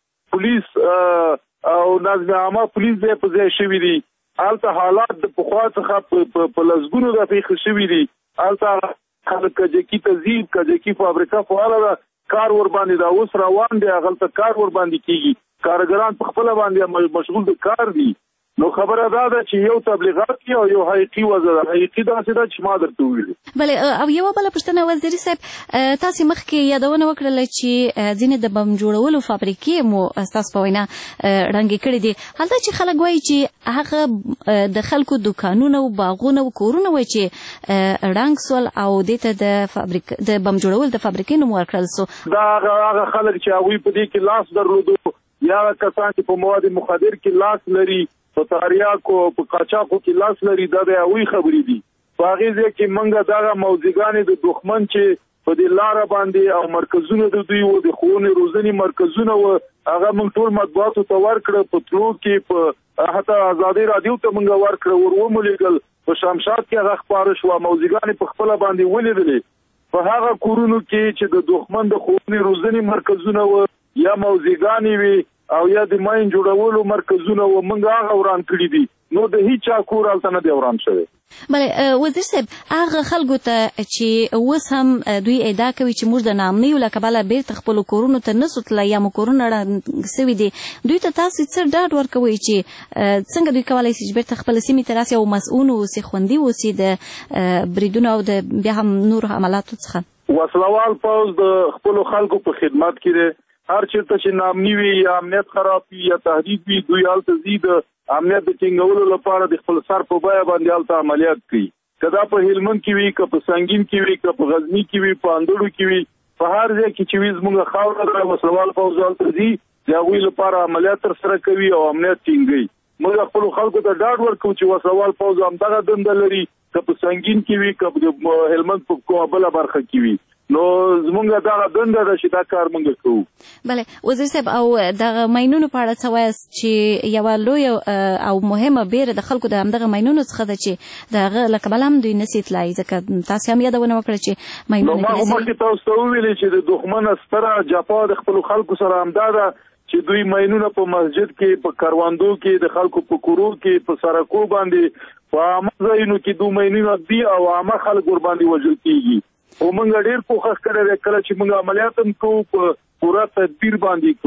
پولیس او نظم عامه پولیس ځای په ځای شوي دي. هلته حالات د پخوا څخه په لسګونو دقیقې شوي دي. هلته خلک کجکي ته ځي، کجکي فابریکه فعاله ده، کار ورباندې دا اوس روان دی، هغلته کار ورباندې کېږي. کارګران په خپله باندې مشغول د کار دي. نو خبره دا ده چې یو تبلیغات کې او یو حقیقي وضع ده. حقیقي داسې ده چې ما درته وویلي. بلې او یوه بله پوښتنه وزیري صاحب، تاسې مخکې یادونه وکړله چې ځینې د بم جوړولو فابریکې مو ستاسو په وینا ړنګې کړي دي. هلته چې خلک وایي چې هغه د خلکو دوکانونه او باغونه او کورونه وایي چې ړنګ سول او دې ته د بم جوړولو د فابریکې نوم ورکړل سو. دا هغه خلک چې هغوی په دې کې لاس درلودو، یا کسان چې په مواد مخدر کې لاس لري، په تاریاکو په قاچاقو کې لاس لري، دا د هغوی خبرې دي. په هغې ځای کې موږ دغه موضوعګانې د دښمن چې په دې لاره باندې او مرکزونه د دوی وو، د ښوونې روزنې مرکزونه وو، هغه موږ ټول مطبوعاتو ته ورکړه. په تلو کې په حتی ازادۍ راډیو ته موږ ورکړه، ور ومولیږل. په شمشاد کې هغه خپاره شوه، موضوعګانې په خپله باندې ولیدلې. په هغه کورونو کې چې د دښمن د ښوونې روزنې مرکزونه وو یا موضوعګانې وي او یا د ماین جوړولو مرکزونه و، موږ هغه وران کړي دي. نو د هیچا کور هلته نه دی وران شوی. بلې وزیر صاحب، هغه خلکو ته چې اوس هم دوی ادعا کوي چې موږ د ناامنیو له کبله بیرته خپلو کورونو ته نسو تللی یا مو کورونه ړنګ سوي دي، دوی ته تاسې څه ډاډ ورکوئ چې څنګه دوی کولی شي چې بیرته خپلې سیمې ته راسي او مسؤون اوسي، خوندي اوسي د بریدونو او د بیا هم نورو حملاتو څخه؟ وسلوال پوځ د خپلو خلکو په خدمت کې دی. هر چېرته چې ناامني وي یا امنیت خراب وي یا تهدید وي، دوی هلته ځي د امنیت د ټینګولو لپاره د خپل سر په بیه باندې هلته عملیات کوي. که دا په هلمند کې وي، که په سنګین کې وي، که په غزني کې وي، په اندړو کې وي، په هر ځای کې چې وي زموږ خاوره ده، وسلوال پوځ هلته ځي، د هغوی لپاره عملیات ترسره کوي او امنیت ټینګوي. موږ خپلو خلکو ته ډاډ ورکوو چې وسلوال پوځ همدغه دنده لري، که په سنګین کې وي، که په هلمند په کومه بله برخه کې وي. نو زمونږ دغه دنده ده چې دا کار مونږ کوو. بلې وزیر صاحب، او دغه ماینونو په اړه څه وایاست چې یوه لویه او مهمه بیره د خلکو د همدغه ماینونو څخه ده چې د هغه له کبله هم دوی نسي تلای، ځکه تاسې هم یادونه وکړه چې ماینونه ما مخکې تاسو ته وویلې چې د دښمن ستره جفا د خپلو خلکو سره همدا ده چې دوی ماینونه په مسجد کې، په کروندو کې، د خلکو په کورو کې، په سړکو باندې، په عامه ځایونو کې دوی ماینونه دي او عامه خلک ورباندې وژل کېږي. او موږ ډېر کوښښ کړی دی، کله چې موږ عملیات هم کوو په پوره تدبیر باندې کوو.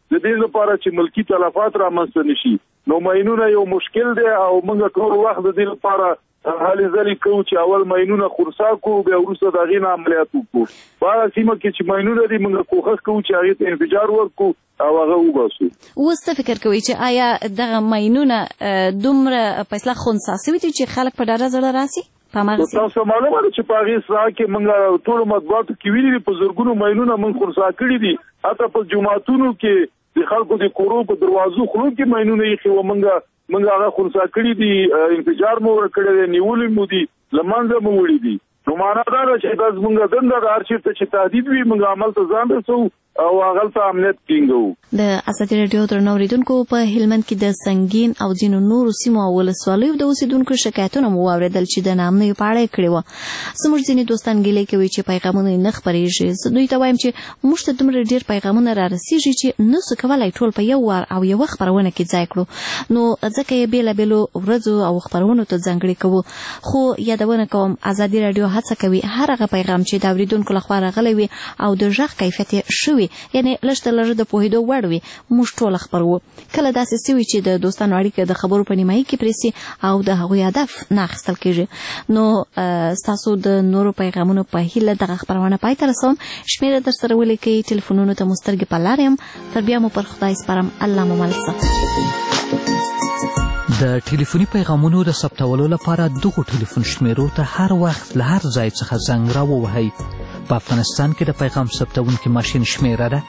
د دې لپاره چې ملکی تلفات رامنځته نشي. نو ماینونه یو مشکل دی او موږ ټول وخت د دې لپاره هلې ځلې کوو چې اول ماینونه خرڅا کوو بیا وروسته د هغې نه عملیات وکړو. په هغه سیمه کې چې ماینونه دي موږ کوښښ کوو چې هغې ته انفجار ورکړو او هغه وباسو. اوس ته فکر کوئ چې آیا دغه ماینونه دومره په اصطلاح خنثی سوي دي چې خلک په ډاډه زړه راسي؟ تاسو معلومه ده چې په هغې ساحه کې موږ ټولو مطبوعاتو کې ویلي دي په زرګونو ماینونه موږ خرڅا کړي دي. حتی په جوماتونو کې د خلکو د کورو په دروازو خلو کې ماینونه ایښي وو، موږ هغه خنثی کړي دي، انفجار مو ورکړی دی، نیولې مو دي، له منځه مو وړي دي. نو معنا دا ده چې دا زموږ دنده ده هر چېرته چې تهدید وي موږ عمل ته ځان رسوو او هغلته امنیت ټینګوو. د ازادي راډیو درنو اورېدونکو په هلمند کې د سنګین او ځینو نورو سیمو او ولسوالیو د اوسېدونکو شکایتونه مو واورېدل چې د ناامنیو په اړه یې کړې وه. زموږ ځینې دوستان ګیلې کوي چې پیغامونه یې نه خپرېږي. زه دوی ته وایم چې موږ ته دومره ډېر پیغامونه رارسېږي چې نسو کولی ټول په یو وار او یوه خپرونه کې ځای کړو، نو ځکه یې بېلابېلو ورځو او خپرونو ته ځانګړې کوو. خو یادونه کوم ازادي راډیو هڅه کوي هر هغه پیغام چې د اورېدونکو لخوا راغلی وي او د غږ کیفیت یې ښه وي، یعنې لږ تر لږه د پوهېدو وړ وي، موږ ټوله خپروو. کله داسې سوي چې د دوستانو اړیکه د خبرو په نیمایي کې پرې سي او د هغوی هدف نه اخیستل کېږي. نو ستاسو د نورو پیغامونو په هیله دغه خپرونه پای ته رسوم. شمېره در سره ولیکئ، ټلیفونونو ته مو سترګې په لار یم. تر بیا مو پر خدای سپارم. الله مو مل شه. د ټلیفوني پیغامونو د ثبتولو لپاره دغو ټلیفون شمیرو ته هر وخت له هر ځای څخه زنګ راووهئ. په افغانستان کې د پیغام ثبتونکي ماشین شمیره ده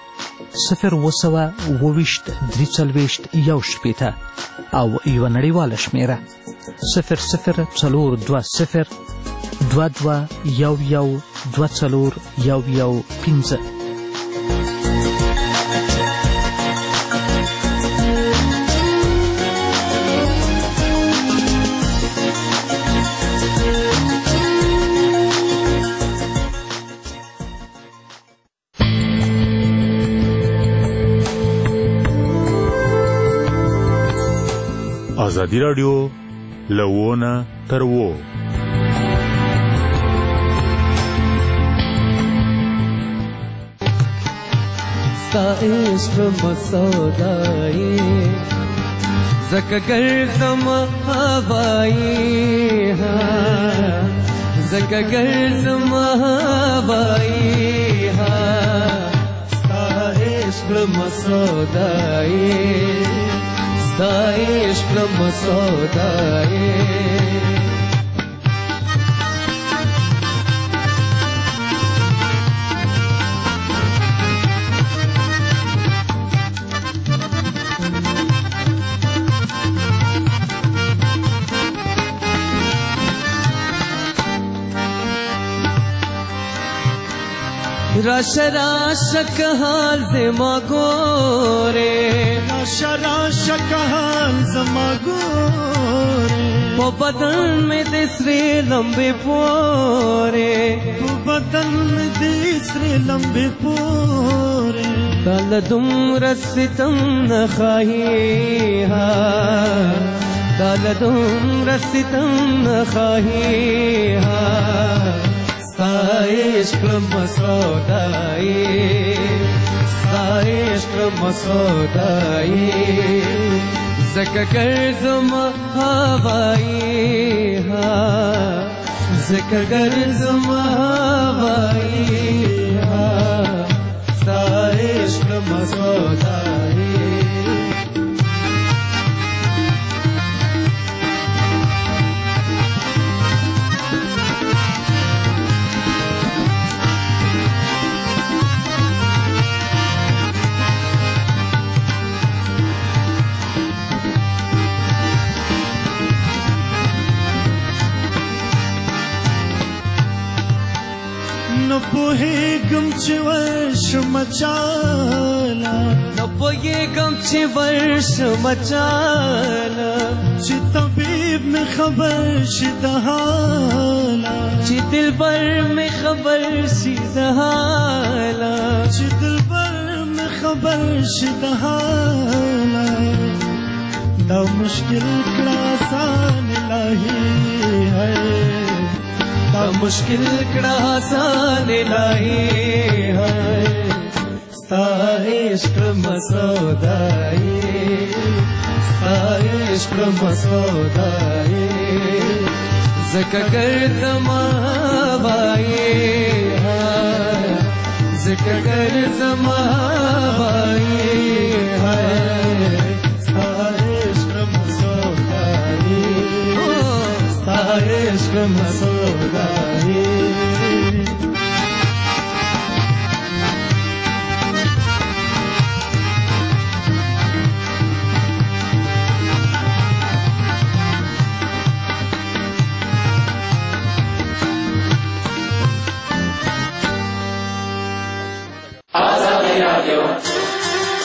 0202341 او یوه نړیواله شمیره 002022112415. ازادي راډیو لوونه تر وو. ستا عشق مسودایی زکه گردم هوایی زکه گردم هوایی ستا عشق مسودایی ستا عشق مسودایی راشه راشه که حال زما گوره راشه راشه که حال زما گوره په بدن میں دسری لمبے پورے په بدن میں دسری لمبے پورے تال دم رستم نخواهی ها تال دم رستم نخواهی ها ستا عشق مسودایی ستا عشق مسودایی زکه گردم هوایی ها زکه گردم هوایی ها ستا عشق مسودایی نو پوهېږم چې ورشم چاله نو پوهېږم چې ورشم چاله چې طبیب مې خبر شي د حاله چې دلبر مې خبر شي د حاله چې دلبر مې خبر شي د حاله دا مشکل کړه آسان الهي ہے دا مشکل کړه آسان الهي ہے ستا عشق مسودای ستا عشق مسودای زکا گردم آبایی زکا گردم آبایی ستا عشق مسودای ستا عشق مسودای